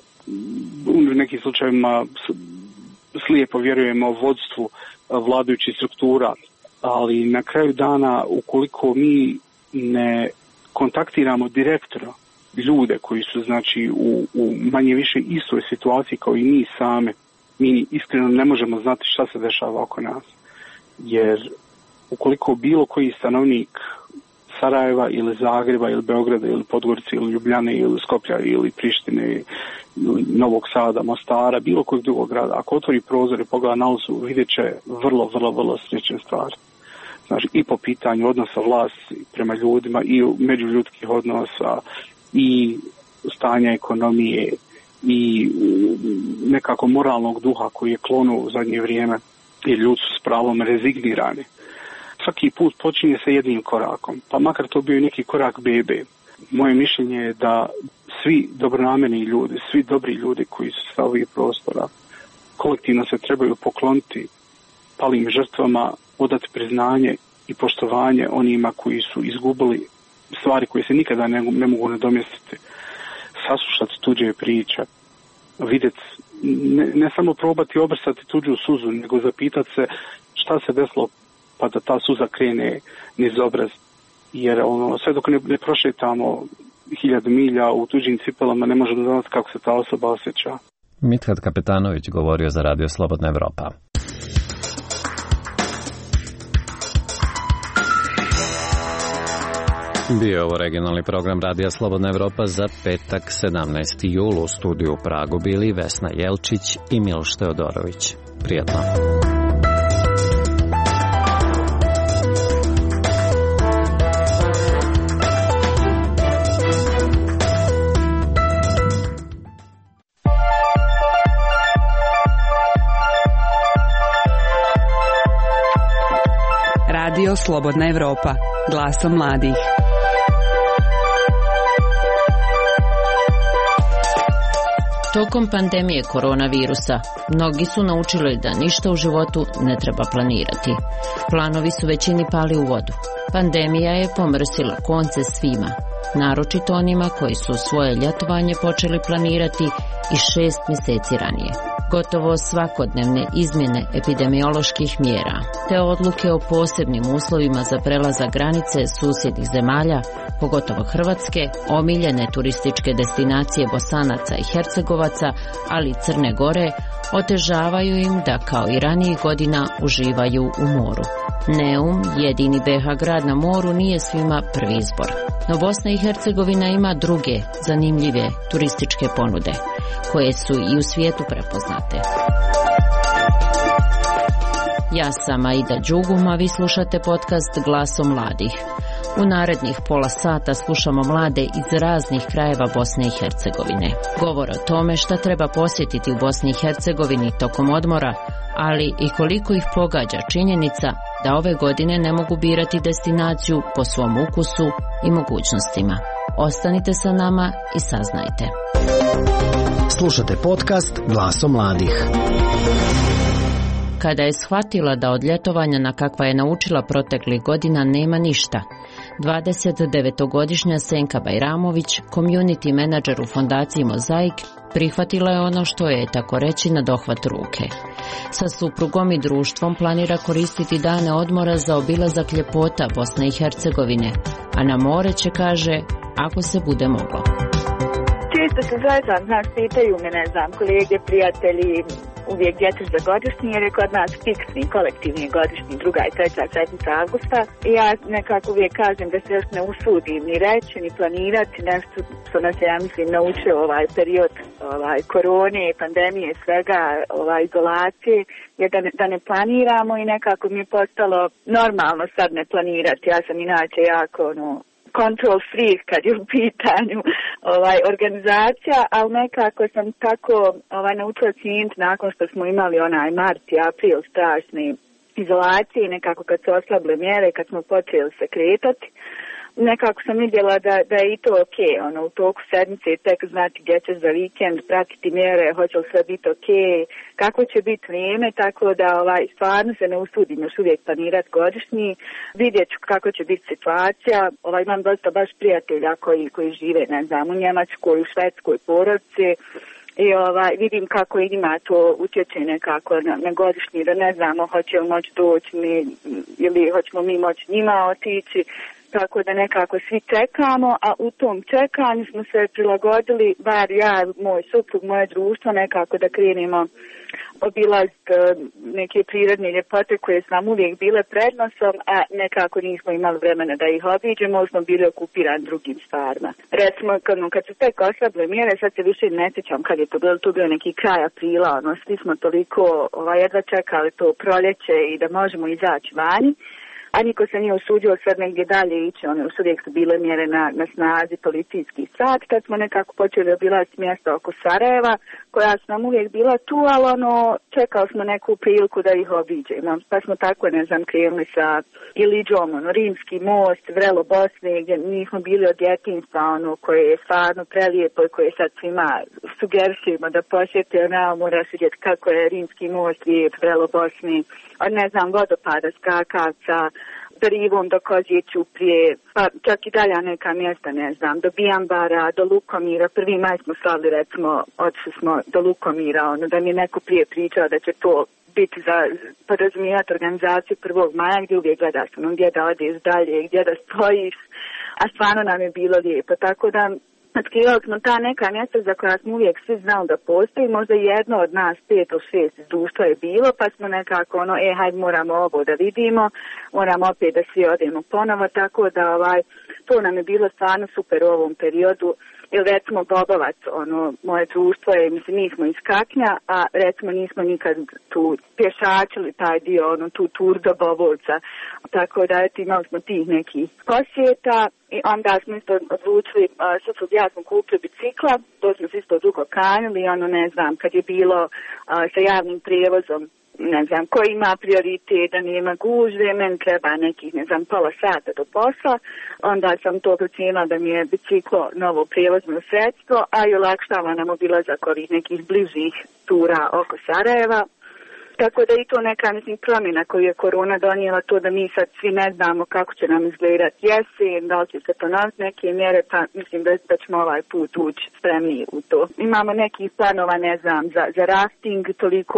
u nekim slučajevima slijepo vjerujemo vodstvu vladajućih struktura, ali na kraju dana ukoliko mi ne kontaktiramo direktno ljude koji su, znači, u manje više istoj situaciji kao i mi same, mi iskreno ne možemo znati šta se dešava oko nas. Jer ukoliko bilo koji stanovnik Sarajeva ili Zagreba ili Beograda ili Podgorice ili Ljubljane ili Skoplja ili Prištine ili Novog Sada, Mostara, bilo kojeg drugog grada, ako otvori prozor i pogleda na ulicu, vidjet će vrlo slične stvari. Znači, i po pitanju odnosa vlasti prema ljudima i međuljudskih odnosa i stanja ekonomije i nekako moralnog duha koji je klonuo u zadnje vrijeme, jer ljudi su s pravom rezignirani. Svaki put počinje sa jednim korakom, pa makar to bio neki korak bebe. Moje mišljenje je da svi dobronamjerni ljudi, svi dobri ljudi koji su sa ovih prostora, kolektivno se trebaju pokloniti palim žrtvama, odati priznanje i poštovanje onima koji su izgubili stvari koje se nikada ne mogu nadomjestiti. Saslušati tuđe priče, vidjeti, ne samo probati obrsati tuđu suzu, nego zapitati se šta se desilo pa da ta suza krene niz obraz. Jer sve dok ne prošetamo 1000 milja u tuđim cipelama, ne možemo znati kako se ta osoba osjeća. Midhat Kapetanović govorio za Radio Slobodna Evropa. Bio je ovo regionalni program Radija Slobodna Evropa za petak 17. jul. U studiju u Pragu bili Vesna Jelčić i Miloš Teodorović. Prijatno. Radio Slobodna Evropa, glasom mladih. Tokom pandemije koronavirusa, mnogi su naučili da ništa u životu ne treba planirati. Planovi su većini pali u vodu. Pandemija je pomrsila konce svima, naročito onima koji su svoje ljetovanje počeli planirati i 6 mjeseci ranije. Gotovo svakodnevne izmjene epidemioloških mjera, te odluke o posebnim uslovima za prelazak granice susjednih zemalja, pogotovo Hrvatske, omiljene turističke destinacije Bosanaca i Hercegovaca, ali i Crne Gore, otežavaju im da kao i ranijih godina uživaju u moru. Neum, jedini BH grad na moru, nije svima prvi izbor. No Bosna i Hercegovina ima druge zanimljive turističke ponude, koje su i u svijetu prepoznate. Ja sam Aida Đugum, a vi slušate podcast Glasom mladih. U narednih pola sata slušamo mlade iz raznih krajeva Bosne i Hercegovine. Govor o tome šta treba posjetiti u Bosni i Hercegovini tokom odmora, ali i koliko ih pogađa činjenica da ove godine ne mogu birati destinaciju po svom ukusu i mogućnostima. Ostanite sa nama i saznajte. Slušate podcast Glasom mladih. Kada je shvatila da od ljetovanja na kakva je naučila proteklih godina nema ništa, 29-godišnja Senka Bajramović, community menadžer u fondaciji Mozaik, prihvatila je ono što je, tako reći, na dohvat ruke. Sa suprugom i društvom planira koristiti dane odmora za obilazak ljepota Bosne i Hercegovine, a na more će, kaže, ako se bude moglo. Često se zezam, znaš, pitaju me, ne znam, kolege, prijatelji, uvijek gdje ćeš za godišnji, jer je kod nas fiksni, kolektivni godišnji, 2. i 3. sedmica avgusta. I ja nekako uvijek kažem da se još ne usudim ni reći, ni planirati nešto što nas je, ja mislim, naučio ovaj period korone, pandemije, svega, izolacije, jer da ne planiramo i nekako mi je postalo normalno sad ne planirati. Ja sam inače jako, control freak kad je u pitanju organizacija, ali nekako sam tako naučila cijeniti nakon što smo imali onaj mart i april strašne izolacije i nekako kad su oslabile mjere, kad smo počeli se kretati, nekako sam vidjela da je i to ok, u toku sedmice tek znati gdje ćeš za vikend, pratiti mjere, hoće li sve biti ok, kako će biti vrijeme, tako da stvarno se ne usudim još uvijek planirati godišnji, vidjet ću kako će biti situacija, imam dosta baš prijatelja koji žive, ne znam, u Njemačkoj, u Švedskoj porodici, i vidim kako njima to utječe nekako na godišnji, da ne znamo hoće li moći doći ili hoćemo mi moći njima otići, tako da nekako svi čekamo, a u tom čekanju smo se prilagodili, bar ja, moj suprug, moje društvo, nekako da krenemo obilaziti neke prirodne ljepote koje su nam uvijek bile prednosom, a nekako nismo imali vremena da ih obiđemo, smo bili okupirani drugim stvarima. Recimo, kad su tek oslabile mjere, sad se više ne sjećam kad je to bilo neki kraj aprila, svi smo toliko jedva čekali to proljeće i da možemo izaći vani. A niko se nije usudio sad negdje dalje ići, još uvijek su bile mjere na snazi, policijski sat, tad smo nekako počeli obilaziti mjesta oko Sarajeva, koja su nam uvijek bila tu, ali čekali smo neku priliku da ih obiđemo. Pa smo tako, ne znam, krenuli sa Iliđom, Rimski most, Vrelo Bosne, gdje nismo bili od djetinjstva, koje je stvarno prelijepo i koje sad svima sugerisujemo da posjete, moraš vidjeti kako je Rimski most lijep, Vrelo Bosne, od, ne znam, vodopada, skakavca, Rivom do Kozije Ćuprije, pa čak i dalja neka mjesta, ne znam, do Bijambara, do Lukomira. 1. maj smo slavili, recimo, otišli smo do Lukomira, da mi je neko prije pričao da će to biti za podrazumijevati organizaciju 1. maja gdje uvijek gledaš gdje da odeš dalje, gdje da stojiš, a stvarno nam je bilo lijepo, tako da Otkrivali smo ta neka mjesta za koja smo uvijek svi znali da postoji, možda jedno od nas 5 ili 6 iz društva je bilo, pa smo nekako hajde moramo ovo da vidimo, moramo opet da svi odemo ponovo, tako da to nam je bilo stvarno super u ovom periodu. Ili recimo Bobovac, moje društvo je, mislim, mi smo iz Kaknja, a recimo nismo nikad tu pješačili taj dio, tu tur do Bobovca. Tako da imali smo tih nekih posjeta i onda smo isto odlučili, ja smo kupili bicikla, to smo se isto dugo kanjili, ne znam, kad je bilo sa javnim prijevozom, ne znam, ko ima prioritet, da nema gužve, meni treba nekih, ne znam, pola sata do posla, onda sam to procijenila da mi je biciklo novo prijevozno sredstvo, a i olakšava nam obilazak ovih nekih bližih tura oko Sarajeva. Tako da i to neka, mislim, promjena koju je korona donijela, to da mi sad svi ne znamo kako će nam izgledati jesen, da li će se ponoviti neke mjere, pa mislim da ćemo ovaj put ući spremni u to. Imamo nekih planova, ne znam, za rafting, toliko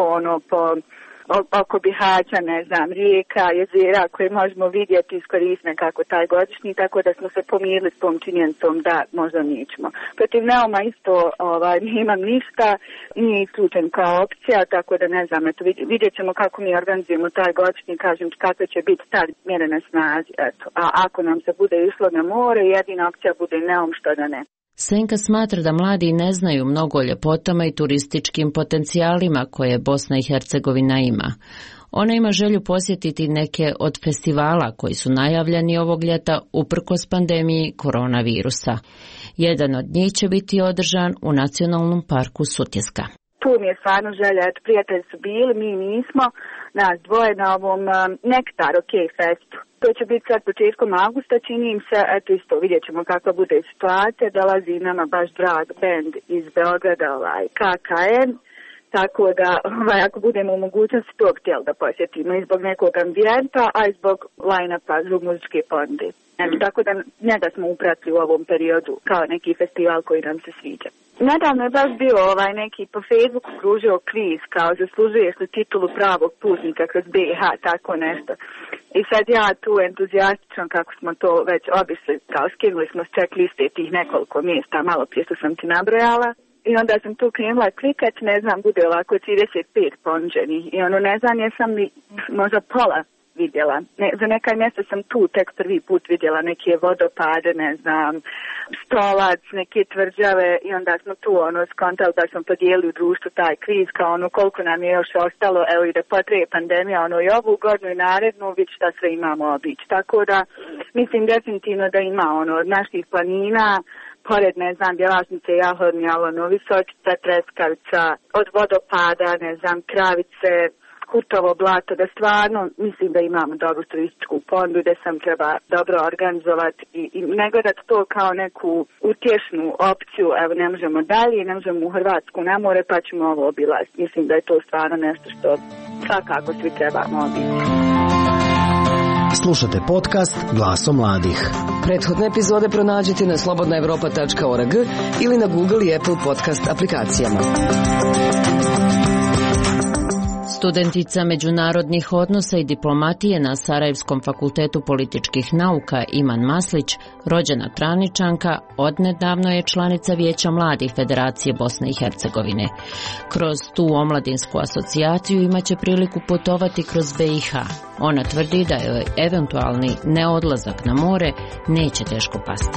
oko Bihaća, ne znam, rijeka, jezera koje možemo vidjeti, iskoristiti nekako taj godišnji, tako da smo se pomirili s tom činjenicom da možda nećemo. Protiv Neuma isto nemam ništa, nije isključen kao opcija, tako da ne znam, vidjet ćemo kako mi organizujemo taj godišnji, kažem kako će biti tad mjere na snazi, eto. A ako nam se bude išlo na more, jedina opcija bude Neum, što da ne. Senka smatra da mladi ne znaju mnogo o ljepotama i turističkim potencijalima koje Bosna i Hercegovina ima. Ona ima želju posjetiti neke od festivala koji su najavljeni ovog ljeta uprkos pandemiji koronavirusa. Jedan od njih će biti održan u Nacionalnom parku Sutjeska. Tu mi je stvarno želja, prijatelji su bili, mi nismo, nas dvoje na ovom Nektar OK festu. To će biti sad početkom augusta, čini im se, eto isto vidjet ćemo kakva bude situacija, dolazi nama baš drag band iz Beograda, KKN, tako da ako budemo u mogućnosti to htjeli da posjetimo i zbog nekog ambijenta, a i zbog line-upa, zbog muzičke ponude. Tako da njega smo upratili u ovom periodu kao neki festival koji nam se sviđa. Nedavno je baš bio neki po Facebooku kružio kviz kao zaslužuješ li titulu pravog putnika kroz BiH, tako nešto. I sad ja tu entuzijastično kako smo to već obišli, kao skinuli smo s checkliste tih nekoliko mjesta, malo prije što sam ti nabrojala. I onda sam tu krenula klikat, ne znam, bude ovako 35 ponuđenih. I ne znam, jesam li možda pola vidjela. Za neka mjesta sam tu tek prvi put vidjela neke vodopade, ne znam, Stolac, neke tvrđave i onda smo tu skontali da smo podijelili u društvu taj kviz kao koliko nam je još ostalo, evo i da potraje pandemija, i ovu godinu i narednu, vidjeti šta sve imamo obići. Tako da mislim definitivno da ima od naših planina, pored, ne znam, Bjelašnice, Jahodnje, Visočica, Treskavica, od vodopada, ne znam, Kravice, Hutovo blato, da stvarno mislim da imamo dobru turističku ponudu, da sam treba dobro organizovati i ne gledati to kao neku utješnu opciju, evo ne možemo dalje, ne možemo u Hrvatsku na more, pa ćemo ovo obilaziti. Mislim da je to stvarno nešto što svakako svi trebamo obići. Slušate podcast Glasom mladih. Prethodne epizode pronađite na slobodnaevropa.org ili na Google i Apple podcast aplikacijama. Studentica međunarodnih odnosa i diplomatije na Sarajevskom fakultetu političkih nauka Iman Maslić, rođena Traničanka, odnedavno je članica Vijeća mladih Federacije Bosne i Hercegovine. Kroz tu omladinsku asocijaciju imaće priliku putovati kroz BiH. Ona tvrdi da joj eventualni neodlazak na more neće teško pasti.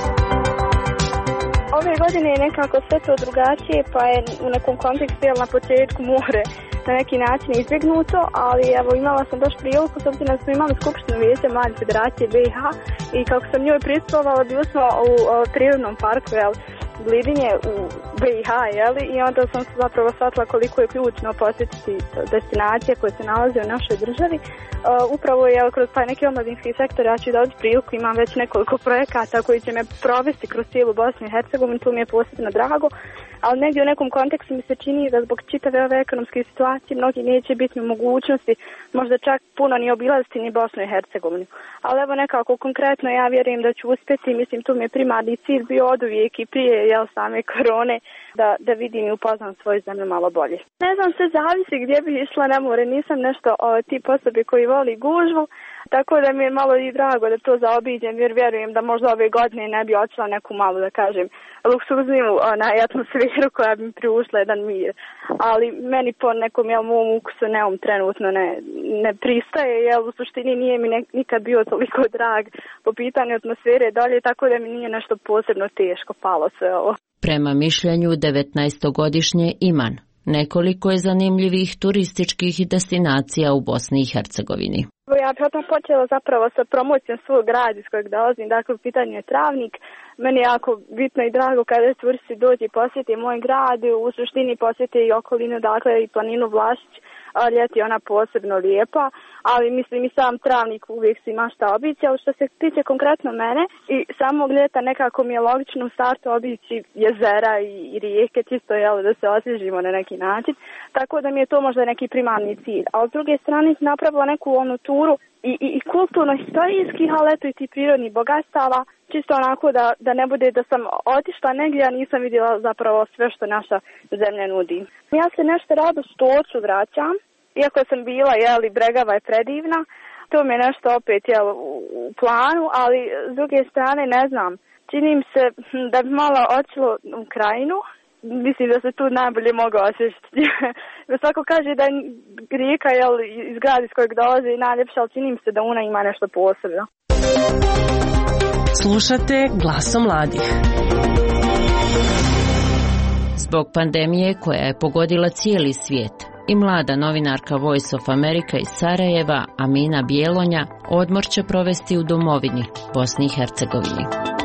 Ove godine je nekako sve to drugačije, pa je u nekom kontekstu na početku more na neki način izbjegnuto, ali evo imala sam baš priliku, s obzirom da smo imali Skupštinu Vijeća mladih Federacije BiH i kako sam njoj pristupala, bili smo u prirodnom parku, Glidinje u BiH, i onda sam se zapravo shvatila koliko je ključno posjetiti destinacije koje se nalaze u našoj državi. Upravo kroz taj neki omladinski sektor ja ću dobiti priliku, imam već nekoliko projekata koji će me provesti kroz cijelu Bosnu i Hercegovinu, tu mi je posebno drago, ali negdje u nekom kontekstu mi se čini da zbog čitave ove ekonomske situacije mnogi neće biti u mogućnosti možda čak puno ni obilaziti ni Bosnu i Hercegovinu. Ali evo nekako konkretno ja vjerujem da ću uspjeti, mislim tu mi je primarni cilj bio oduvijek i prije same korone da vidim i upoznam svoju zemlju malo bolje. Ne znam, sve zavisi gdje bih išla na more, nisam nešto tip osobe koji voli gužvu, Tako da mi je malo i drago da to zaobiđem, jer vjerujem da možda ove godine ne bi očela neku malu, da kažem, luksuzniju atmosferu koja bi mi priušla jedan mir. Ali meni po nekom mom ukusu neom trenutno ne pristaje, jer u suštini nije mi nikad bio toliko drag po pitanju atmosfere dalje, tako da mi nije nešto posebno teško palo sve ovo. Prema mišljenju 19-godišnje Iman, nekoliko je zanimljivih turističkih destinacija u Bosni i Hercegovini. Ja bih odmah počela zapravo sa promocijom svog grada iz kojeg dolazim, dakle u pitanju je Travnik. Meni je jako bitno i drago kada turisti dođe i posjeti moj grad, u suštini posjeti i okolinu, dakle i planinu Vlašić, ljeti ona posebno lijepa, ali mislim i sam Travnik uvijek si ima šta obići, ali što se tiče konkretno mene i samog ljeta nekako mi je logično u startu obići jezera i rijeke, čisto da se osvježimo na neki način, tako da mi je to možda neki primarni cilj. A od druge strane sam napravila neku onu turu i kulturno-historijskih, ali eto i ti prirodnih bogatstava, čisto onako da ne bude da sam otišla negdje, a nisam vidjela zapravo sve što naša zemlja nudi. Ja se nešto rado Stoču vraćam, iako sam bila, Bregava je predivna, to mi je nešto opet u planu, ali s druge strane ne znam, čini mi se da bi malo otišlo u Krajinu. Mislim da se tu najbolje mogu osjećati. Svako kaže da je rijeka iz grada iz kojeg dolaze najljepša, ali čini mi se da ona ima nešto posebno. Slušate Glasom mladih. Zbog pandemije koja je pogodila cijeli svijet, i mlada novinarka Voice of America iz Sarajeva, Amina Bjelonja, odmor će provesti u domovini, Bosni i Hercegovini.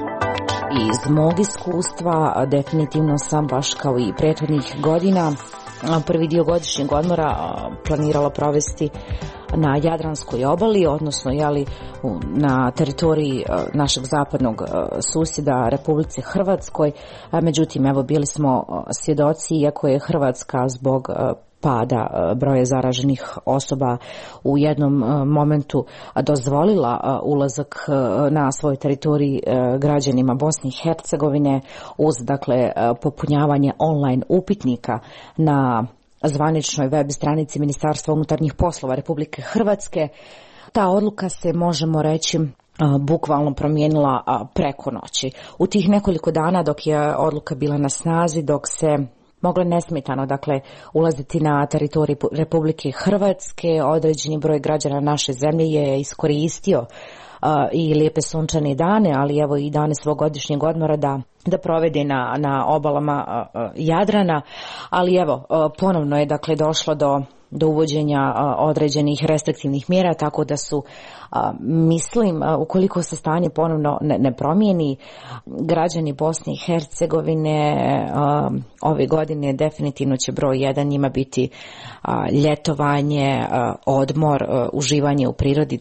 Iz mog iskustva definitivno sam baš kao i prethodnih godina prvi dio godišnjeg odmora planirala provesti na Jadranskoj obali, odnosno na teritoriji našeg zapadnog susjeda Republici Hrvatskoj. Međutim, bili smo svjedoci, iako je Hrvatska zbog pada broja zaraženih osoba u jednom momentu dozvolila ulazak na svoj teritorij građanima Bosne i Hercegovine uz popunjavanje online upitnika na zvaničnoj web stranici Ministarstva unutarnjih poslova Republike Hrvatske. Ta odluka se, možemo reći, bukvalno promijenila preko noći. U tih nekoliko dana dok je odluka bila na snazi, dok se moglo nesmetano ulaziti na teritorij Republike Hrvatske, određeni broj građana naše zemlje je iskoristio i lijepe sunčane dane, ali i dane svog godišnjeg odmora da provede na obalama Jadrana, ali ponovno je došlo do uvođenja određenih restriktivnih mjera, tako da su, mislim, ukoliko se stanje ponovno ne promijeni, građani Bosne i Hercegovine ove godine definitivno će broj 1 njima biti ljetovanje, odmor, uživanje u prirodi,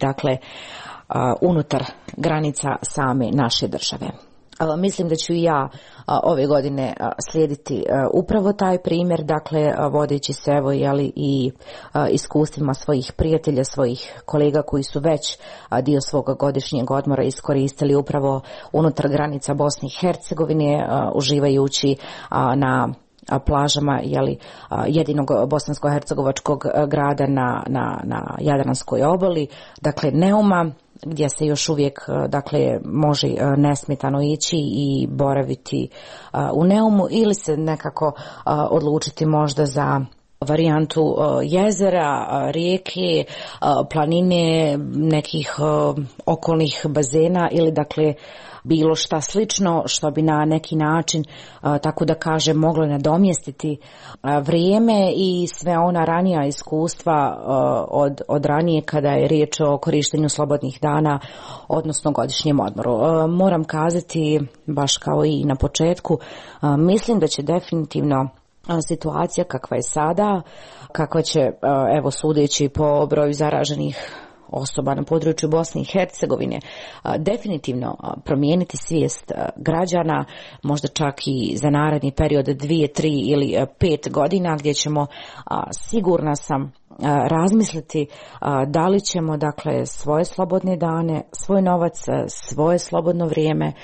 unutar granica same naše države. Mislim da ću i ja ove godine slijediti upravo taj primjer, vodeći se i iskustvima svojih prijatelja, svojih kolega koji su već dio svog godišnjeg odmora iskoristili upravo unutar granica Bosne i Hercegovine, uživajući na plažama jedinog bosansko-hercegovačkog grada na Jadranskoj obali, Neuma, gdje se još uvijek može nesmetano ići i boraviti u Neumu, ili se nekako odlučiti možda za varijantu jezera, rijeke, planine, nekih okolnih bazena ili bilo šta slično što bi na neki način, tako da kažem, moglo nadomjestiti vrijeme i sve ona ranija iskustva od ranije kada je riječ o korištenju slobodnih dana, odnosno godišnjem odmoru. Moram kazati, baš kao i na početku, mislim da će definitivno situacija kakva je sada, kakva će, sudeći po broju zaraženih osoba na području Bosne i Hercegovine, definitivno promijeniti svijest građana, možda čak i za naredni period 2, 3 ili 5 godina, gdje ćemo, sigurna sam, razmisliti da li ćemo svoje slobodne dane, svoj novac, svoje slobodno vrijeme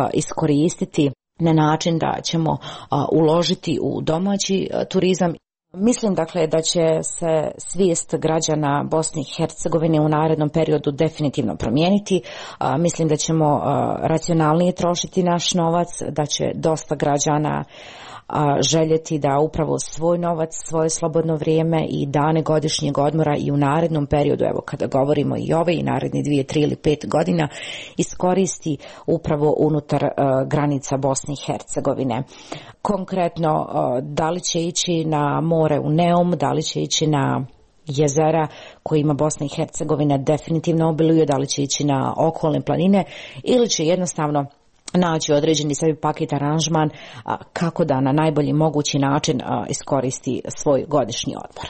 iskoristiti na način da ćemo uložiti u domaći turizam. Mislim dakle da će se svijest građana Bosne i Hercegovine u narednom periodu definitivno promijeniti. Mislim da ćemo racionalnije trošiti naš novac, da će dosta građana željeti da upravo svoj novac, svoje slobodno vrijeme i dane godišnjeg odmora i u narednom periodu, evo kada govorimo i ove i naredni 2, 3 ili 5 godina, iskoristi upravo unutar granica Bosne i Hercegovine. Konkretno, da li će ići na more u Neum, da li će ići na jezera kojima Bosna i Hercegovina definitivno obiluje, da li će ići na okolne planine ili će jednostavno naći određeni sebi paket aranžman kako da na najbolji mogući način iskoristi svoj godišnji odmor.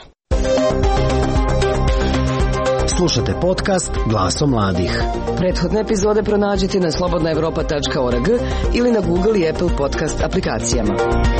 Slušate podcast Glasom mladih. Prethodne epizode pronađite na slobodnaevropa.org ili na Google i Apple podcast aplikacijama.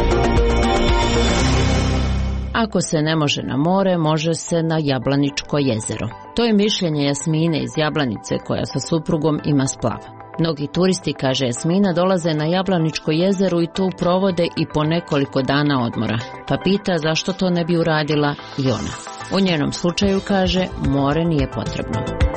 Ako se ne može na more, može se na Jablaničko jezero. To je mišljenje Jasmine iz Jablanice koja sa suprugom ima splav. Mnogi turisti, kaže Jasmina, dolaze na Jablaničko jezero i tu provode i po nekoliko dana odmora. Pa pita zašto to ne bi uradila i ona. U njenom slučaju, kaže, more nije potrebno.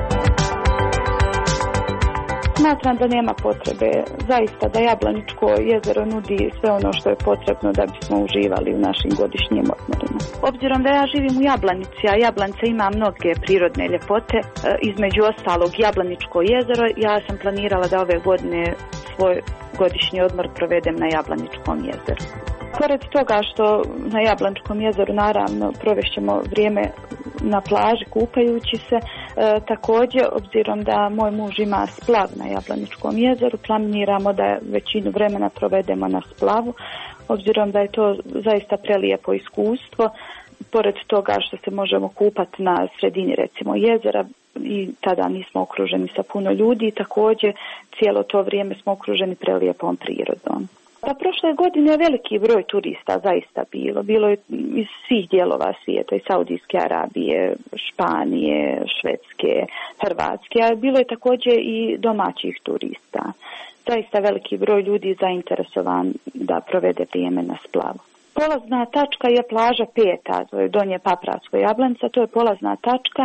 Smatram da nema potrebe, zaista da Jablaničko jezero nudi sve ono što je potrebno da bismo uživali u našim godišnjim odmorima. Obzirom da ja živim u Jablanici, a Jablanica ima mnoge prirodne ljepote, između ostalog Jablaničko jezero, ja sam planirala da ove godine svoj godišnji odmor provedem na Jablaničkom jezeru. Pored toga što na Jablaničkom jezeru naravno provešćemo vrijeme na plaži kupajući se, također obzirom da moj muž ima splav na Jablaničkom jezeru, planiramo da većinu vremena provedemo na splavu, obzirom da je to zaista prelijepo iskustvo. Pored toga što se možemo kupati na sredini recimo jezera i tada nismo okruženi sa puno ljudi, također cijelo to vrijeme smo okruženi prelijepom prirodom. Pa prošle godine je veliki broj turista zaista bilo je iz svih dijelova svijeta, iz Saudijske Arabije, Španije, Švedske, Hrvatske, a bilo je također i domaćih turista. Zaista veliki broj ljudi zainteresovan da provede vrijeme na splavu. Polazna tačka je plaža 5, to je Donje Papravsko Jablanica, to je polazna tačka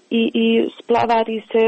i splavari se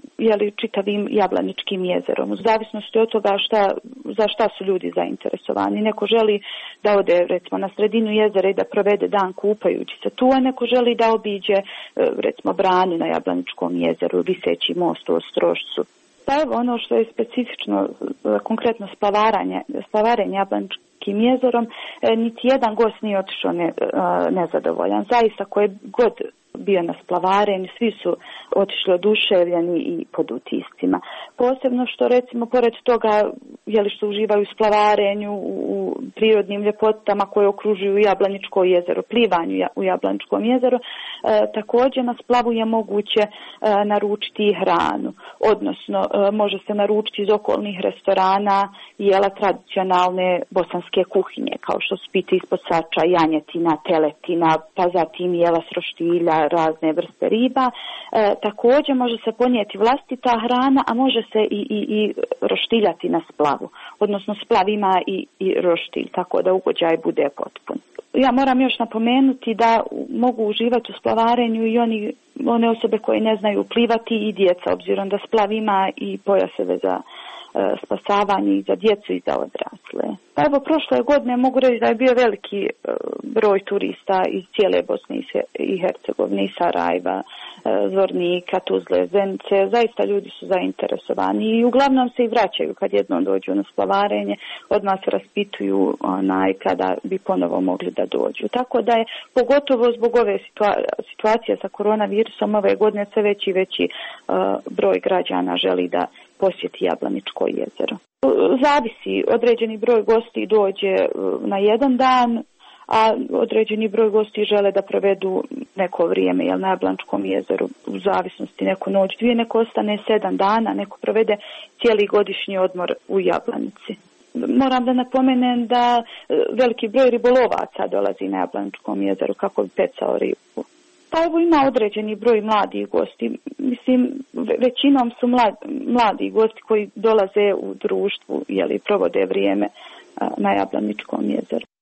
čitavim Jablaničkim jezerom. U zavisnosti od toga za šta su ljudi zainteresovani. Neko želi da ode recimo na sredinu jezera i da provede dan kupajući se tu, a neko želi da obiđe recimo branu na Jablaničkom jezeru, viseći most u Ostrošcu. Pa evo ono što je specifično, konkretno splavarenje Jablaničkim jezerom, niti jedan gost nije otišao nezadovoljan. Zaista koje god bio na splavarenju, svi su otišli oduševljeni i pod utiscima. Posebno što recimo pored toga što uživaju u splavarenju, u prirodnim ljepotama koje okružuju Jablaničko jezero, plivanju u Jablaničkom jezeru, također na splavu je moguće naručiti i hranu, odnosno može se naručiti iz okolnih restorana jela tradicionalne bosanske kuhinje, kao što su pite ispod sača, janjetina, teletina, pa zatim jela s roštilja, razne vrste riba. Također može se ponijeti vlastita hrana, a može se i roštiljati na splavu. Odnosno splav ima i roštilj, tako da ugođaj bude potpun. Ja moram još napomenuti da mogu uživati u splavarenju i one osobe koje ne znaju plivati i djeca, obzirom da splav ima i pojaseve za spasavanje i za djecu i za odrasle. Pa evo, prošle godine mogu reći da je bio veliki broj turista iz cijele Bosne i Hercegovine, i Sarajeva, Zvornika, Tuzle, Zenice. Zaista ljudi su zainteresovani i uglavnom se i vraćaju kad jednom dođu na splavarenje, odmah se raspituju kada bi ponovo mogli da dođu. Tako da je, pogotovo zbog ove situacije sa koronavirusom, ove godine sve veći i veći broj građana želi da posjeti Jablaničko jezero. Zavisi, određeni broj gosti dođe na jedan dan, a određeni broj gosti žele da provedu neko vrijeme na Jablaničkom jezeru, u zavisnosti neko noć, 2, neko ostane 7 dana, neko provede cijeli godišnji odmor u Jablanici. Moram da napomenem da veliki broj ribolovaca dolazi na Jablaničkom jezeru kako bi pecao ribu. Pa evo, ima određeni broj mladih gosti. Mislim, većinom su mladi gosti koji dolaze u društvu, provode vrijeme na Jablaničkom jezeru.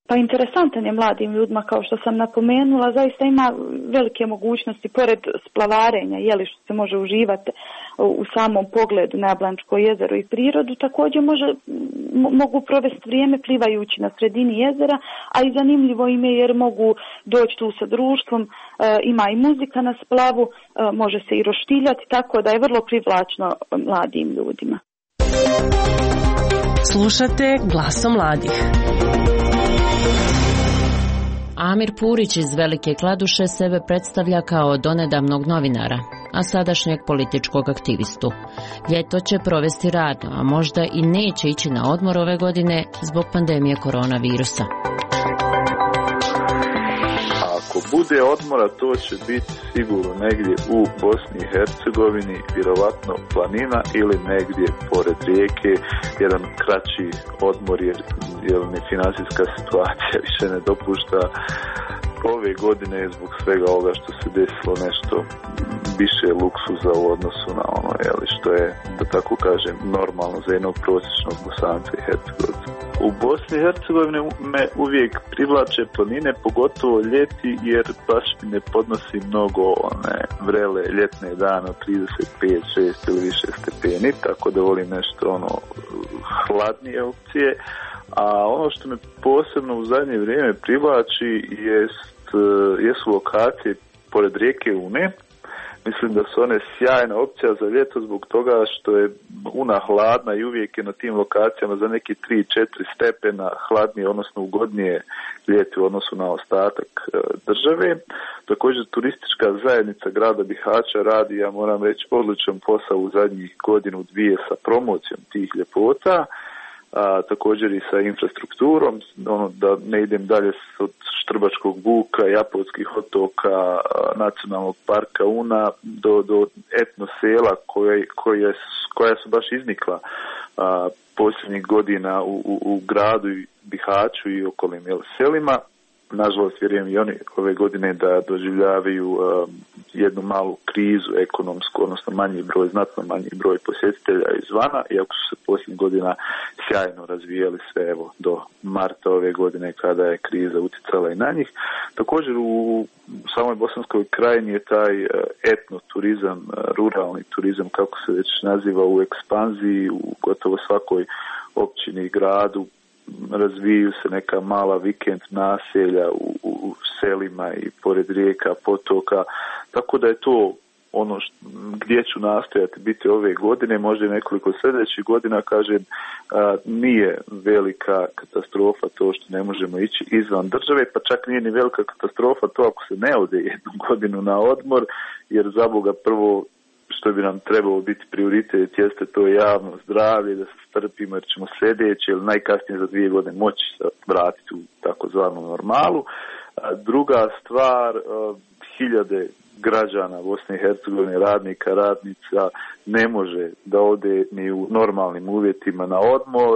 Pa interesantan je mladim ljudima, kao što sam napomenula, zaista ima velike mogućnosti, pored splavarenja, što se može uživati u samom pogledu na Jablančko jezero i prirodu, također mogu provesti vrijeme plivajući na sredini jezera, a i zanimljivo im je jer mogu doći tu sa društvom, ima i muzika na splavu, može se i roštiljati, tako da je vrlo privlačno mladim ljudima. Slušate Glasom mladih. Amir Purić iz Velike Kladuše sebe predstavlja kao donedavnog novinara, a sadašnjeg političkog aktivistu. Ljeto će provesti radno, a možda i neće ići na odmor ove godine zbog pandemije koronavirusa. Ako bude odmora, to će biti sigurno negdje u Bosni i Hercegovini, vjerovatno planina ili negdje pored rijeke, jedan kraći odmor jer ni financijska situacija više ne dopušta. Ove godine zbog svega ovoga što se desilo nešto više luksuza u odnosu na ono što je, da tako kažem, normalno za jednog prosječnog Bosanca i Hercegovca. U Bosni i Hercegovini me uvijek privlače planine, pogotovo ljeti, jer baš mi ne podnosi mnogo one vrele ljetne dane, 35, 6 ili više stepeni, tako da volim nešto hladnije opcije. A ono što me posebno u zadnje vrijeme privlači jesu lokacije pored rijeke Une. Mislim da su one sjajna opcija za ljeto zbog toga što je Una hladna i uvijek je na tim lokacijama za neki 3-4 stepena hladnije, odnosno ugodnije ljeti u odnosu na ostatak države. Također turistička zajednica grada Bihaća radi, ja moram reći, odličan posao u zadnjih godinu, dvije sa promocijom tih ljepota. Također i sa infrastrukturom, da ne idem dalje od Štrbačkog buka, Japonskih otoka, nacionalnog parka Una do etno sela koja su baš iznikla posljednjih godina u gradu Bihaću i okolnim selima. Nažalost, vjerujem i oni ove godine da doživljavaju jednu malu krizu ekonomsku, odnosno znatno manji broj posjetitelja izvana, iako su se posljednjih godina sjajno razvijali sve do marta ove godine kada je kriza utjecala i na njih. Također u samoj Bosanskoj krajini je taj etnoturizam, ruralni turizam, kako se već naziva, u ekspanziji u gotovo svakoj općini i gradu. Razviju se neka mala vikend naselja u selima i pored rijeka, potoka, tako da je to ono gdje ću nastojati biti ove godine, možda i nekoliko sljedećih godina, kažem, nije velika katastrofa to što ne možemo ići izvan države, pa čak nije ni velika katastrofa to ako se ne ode jednu godinu na odmor, jer za Boga prvo što bi nam trebalo biti prioritet jeste to javno zdravlje, da se strpimo jer ćemo sljedeće ili najkasnije za 2 godine moći se vratiti u takozvanu normalu. Druga stvar, hiljade građana Bosne i Hercegovine, radnika, radnica ne može da ode ni u normalnim uvjetima na odmor,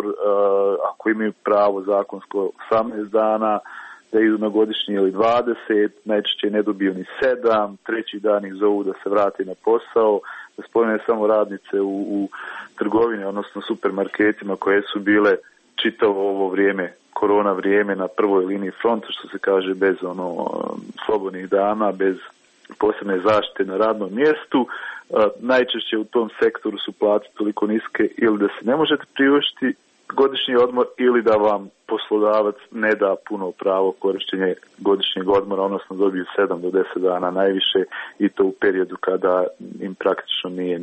ako imaju pravo zakonsko 18 dana, da idu na godišnji ili 20, najčešće ne dobiju ni 7, treći dan ih zovu da se vrati na posao, da spomene samo radnice u trgovini, odnosno supermarketima koje su bile čitavo ovo vrijeme, korona vrijeme, na prvoj liniji fronta, što se kaže, bez slobodnih dana, bez posebne zaštite na radnom mjestu. Najčešće u tom sektoru su plaće toliko niske ili da se ne možete priuštiti godišnji odmor ili da vam poslodavac ne da puno pravo korištenje godišnjeg odmora, odnosno dobiju 7 do 10 dana najviše i to u periodu kada im praktično nije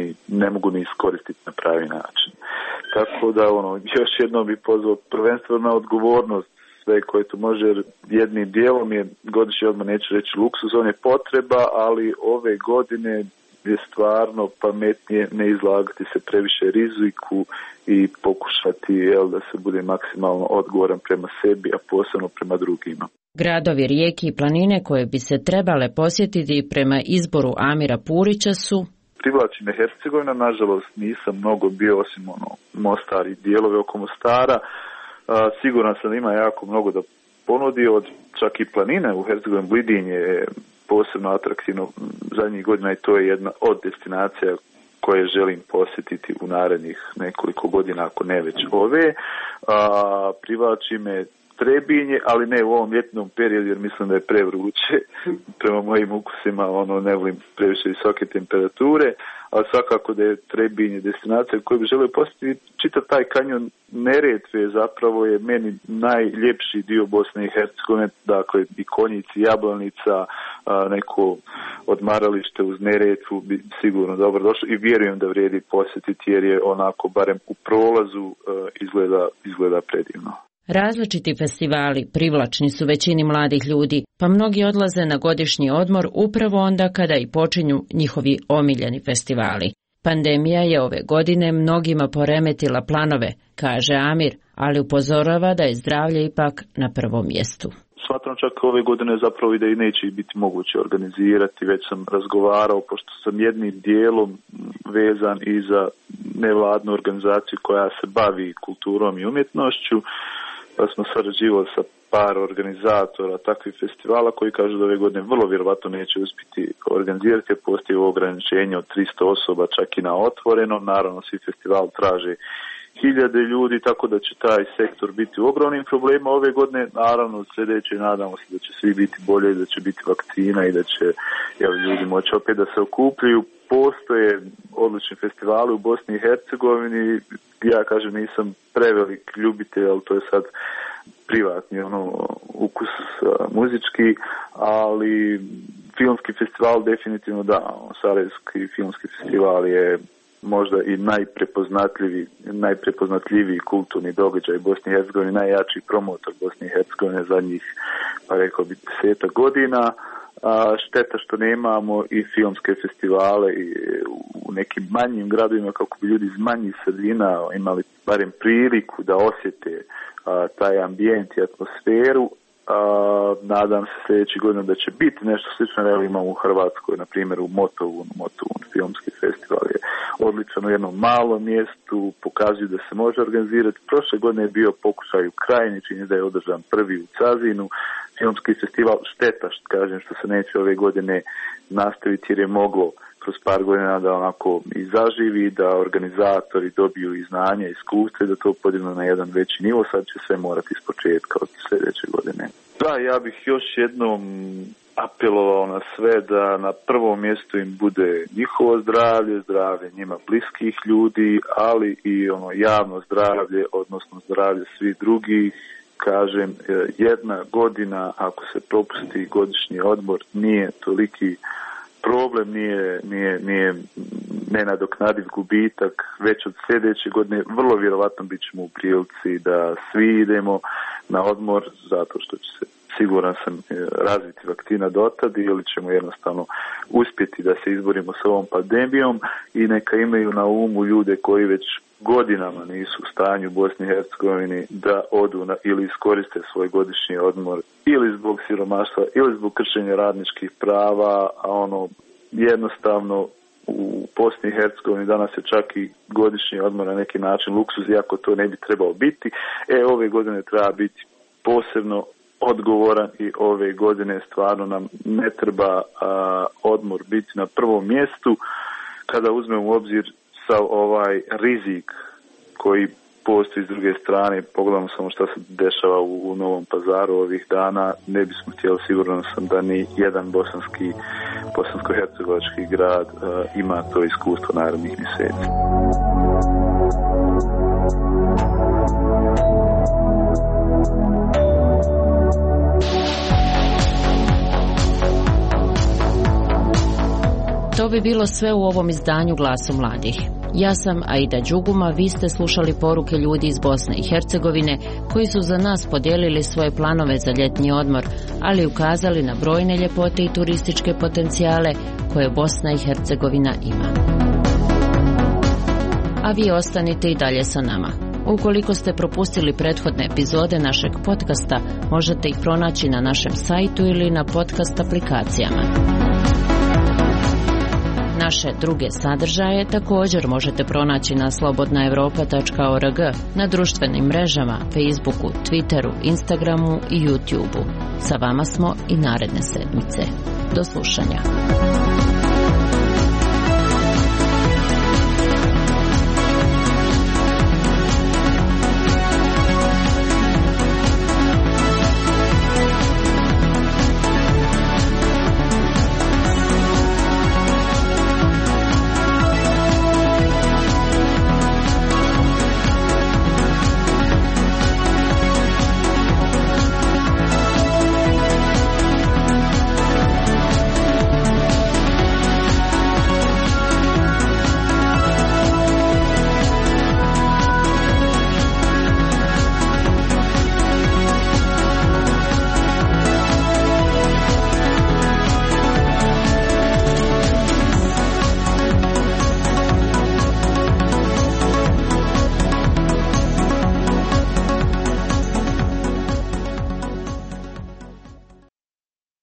ne mogu ni iskoristiti na pravi način. Tako da još jednom bih pozvao prvenstveno na odgovornost sve koje to može, jer jednim dijelom je godišnji odmor, neću reći luksuz, on je potreba, ali ove godine je stvarno pametnije ne izlagati se previše riziku i pokušati da se bude maksimalno odgovoran prema sebi, a posebno prema drugima. Gradovi, rijeke i planine koje bi se trebale posjetiti prema izboru Amira Purića su... Privlači me Hercegovina, nažalost nisam mnogo bio osim Mostar i dijelove oko Mostara. Siguran sam da ima jako mnogo da ponudi, od čak i planine u Hercegovini. Blidinje je posebno atraktivno zadnjih godina i to je jedna od destinacija koje želim posjetiti u narednih nekoliko godina, ako ne već ove. Privlači me Trebinje, ali ne u ovom ljetnom periodu jer mislim da je prevruće prema mojim ukusima, ne volim previše visoke temperature, ali svakako da je Trebinje destinacija koju bi želio posjetiti. Čitav taj kanjon Neretve zapravo je meni najljepši dio Bosne i Hercegovine, dakle i Konjici, Jablanica, neko odmaralište uz Neretvu bi sigurno dobro došlo i vjerujem da vrijedi posjetiti jer je onako barem u prolazu izgleda predivno. Različiti festivali privlačni su većini mladih ljudi, pa mnogi odlaze na godišnji odmor upravo onda kada i počinju njihovi omiljeni festivali. Pandemija je ove godine mnogima poremetila planove, kaže Amir, ali upozorava da je zdravlje ipak na prvom mjestu. Smatram čak ove godine zapravo i da i neće biti moguće organizirati, već sam razgovarao, pošto sam jednim dijelom vezan i za nevladnu organizaciju koja se bavi kulturom i umjetnošću, pa smo sarađivali sa par organizatora takvih festivala koji kažu da ove godine vrlo vjerovatno neće uspjeti organizirati, jer postoji ograničenje od 300 osoba čak i na otvorenom. Naravno, svi festivali traže 1000 ljudi, tako da će taj sektor biti u ogromnim problemima ove godine. Naravno, sljedeće nadamo se da će svi biti bolje, da će biti vakcina i da će ljudi moći opet da se okupljaju. Postoje odlični festivali u Bosni i Hercegovini. Ja kažem nisam prevelik ljubitelj, ali to je sad privatni ukus muzički, ali filmski festival definitivno da. Sarajevski filmski festival je možda i najprepoznatljiviji kulturni događaj Bosne i Hercegovine, najjači promotor Bosne i Hercegovine zadnjih, pa rekao bi 10 godina. Šteta što nemamo i filmske festivale u nekim manjim gradovima kako bi ljudi iz manjih sredina imali barem priliku da osjete taj ambijent i atmosferu. Nadam se sljedeći godina da će biti nešto slično. Evo imamo u Hrvatskoj, na primjer u Motovun filmski festival je odličan u jednom malom mjestu, pokazuju da se može organizirati. Prošle godine je bio pokušaj u Krajini, čini da je održan prvi u Cazinu filmski festival. Šteta što se neće ove godine nastaviti jer je moglo kroz par godina da onako i zaživi, da organizatori dobiju i znanja, iskustva i da to podignu na jedan veći nivo. Sad će sve morati ispočetka od sljedeće godine. Da, ja bih još jednom apelovao na sve da na prvom mjestu im bude njihovo zdravlje njima bliskih ljudi, ali i javno zdravlje, odnosno zdravlje svih drugih. Kažem, jedna godina ako se propusti godišnji odmor nije toliki problem, nije nenadoknadiv gubitak. Već od sljedeće godine vrlo vjerovatno bit ćemo u prilici da svi idemo na odmor zato što će se, siguran sam, razviti vakcina dotad ili ćemo jednostavno uspjeti da se izborimo s ovom pandemijom i neka imaju na umu ljude koji već godinama nisu u stanju u Bosni i Hercegovini da odu ili iskoriste svoj godišnji odmor ili zbog siromaštva ili zbog kršenja radničkih prava, a jednostavno u Bosni i Hercegovini danas je čak i godišnji odmor na neki način luksuz, iako to ne bi trebao biti. Ove godine treba biti posebno odgovoran i ove godine stvarno nam ne treba odmor biti na prvom mjestu kada uzmemo u obzir sav ovaj rizik koji postoji s druge strane. Pogledamo samo što se dešava u Novom Pazaru ovih dana, ne bismo htjeli, siguran sam da ni jedan bosansko-hercegovački grad ima to iskustvo narednih mjeseci. To bi bilo sve u ovom izdanju Glasu mladih. Ja sam Aida Đuguma, vi ste slušali poruke ljudi iz Bosne i Hercegovine koji su za nas podijelili svoje planove za ljetni odmor, ali ukazali na brojne ljepote i turističke potencijale koje Bosna i Hercegovina ima. A vi ostanite i dalje sa nama. Ukoliko ste propustili prethodne epizode našeg podcasta, možete ih pronaći na našem sajtu ili na podcast aplikacijama. Naše druge sadržaje također možete pronaći na slobodnaevropa.org, na društvenim mrežama, Facebooku, Twitteru, Instagramu i YouTubeu. Sa vama smo i naredne sedmice. Do slušanja.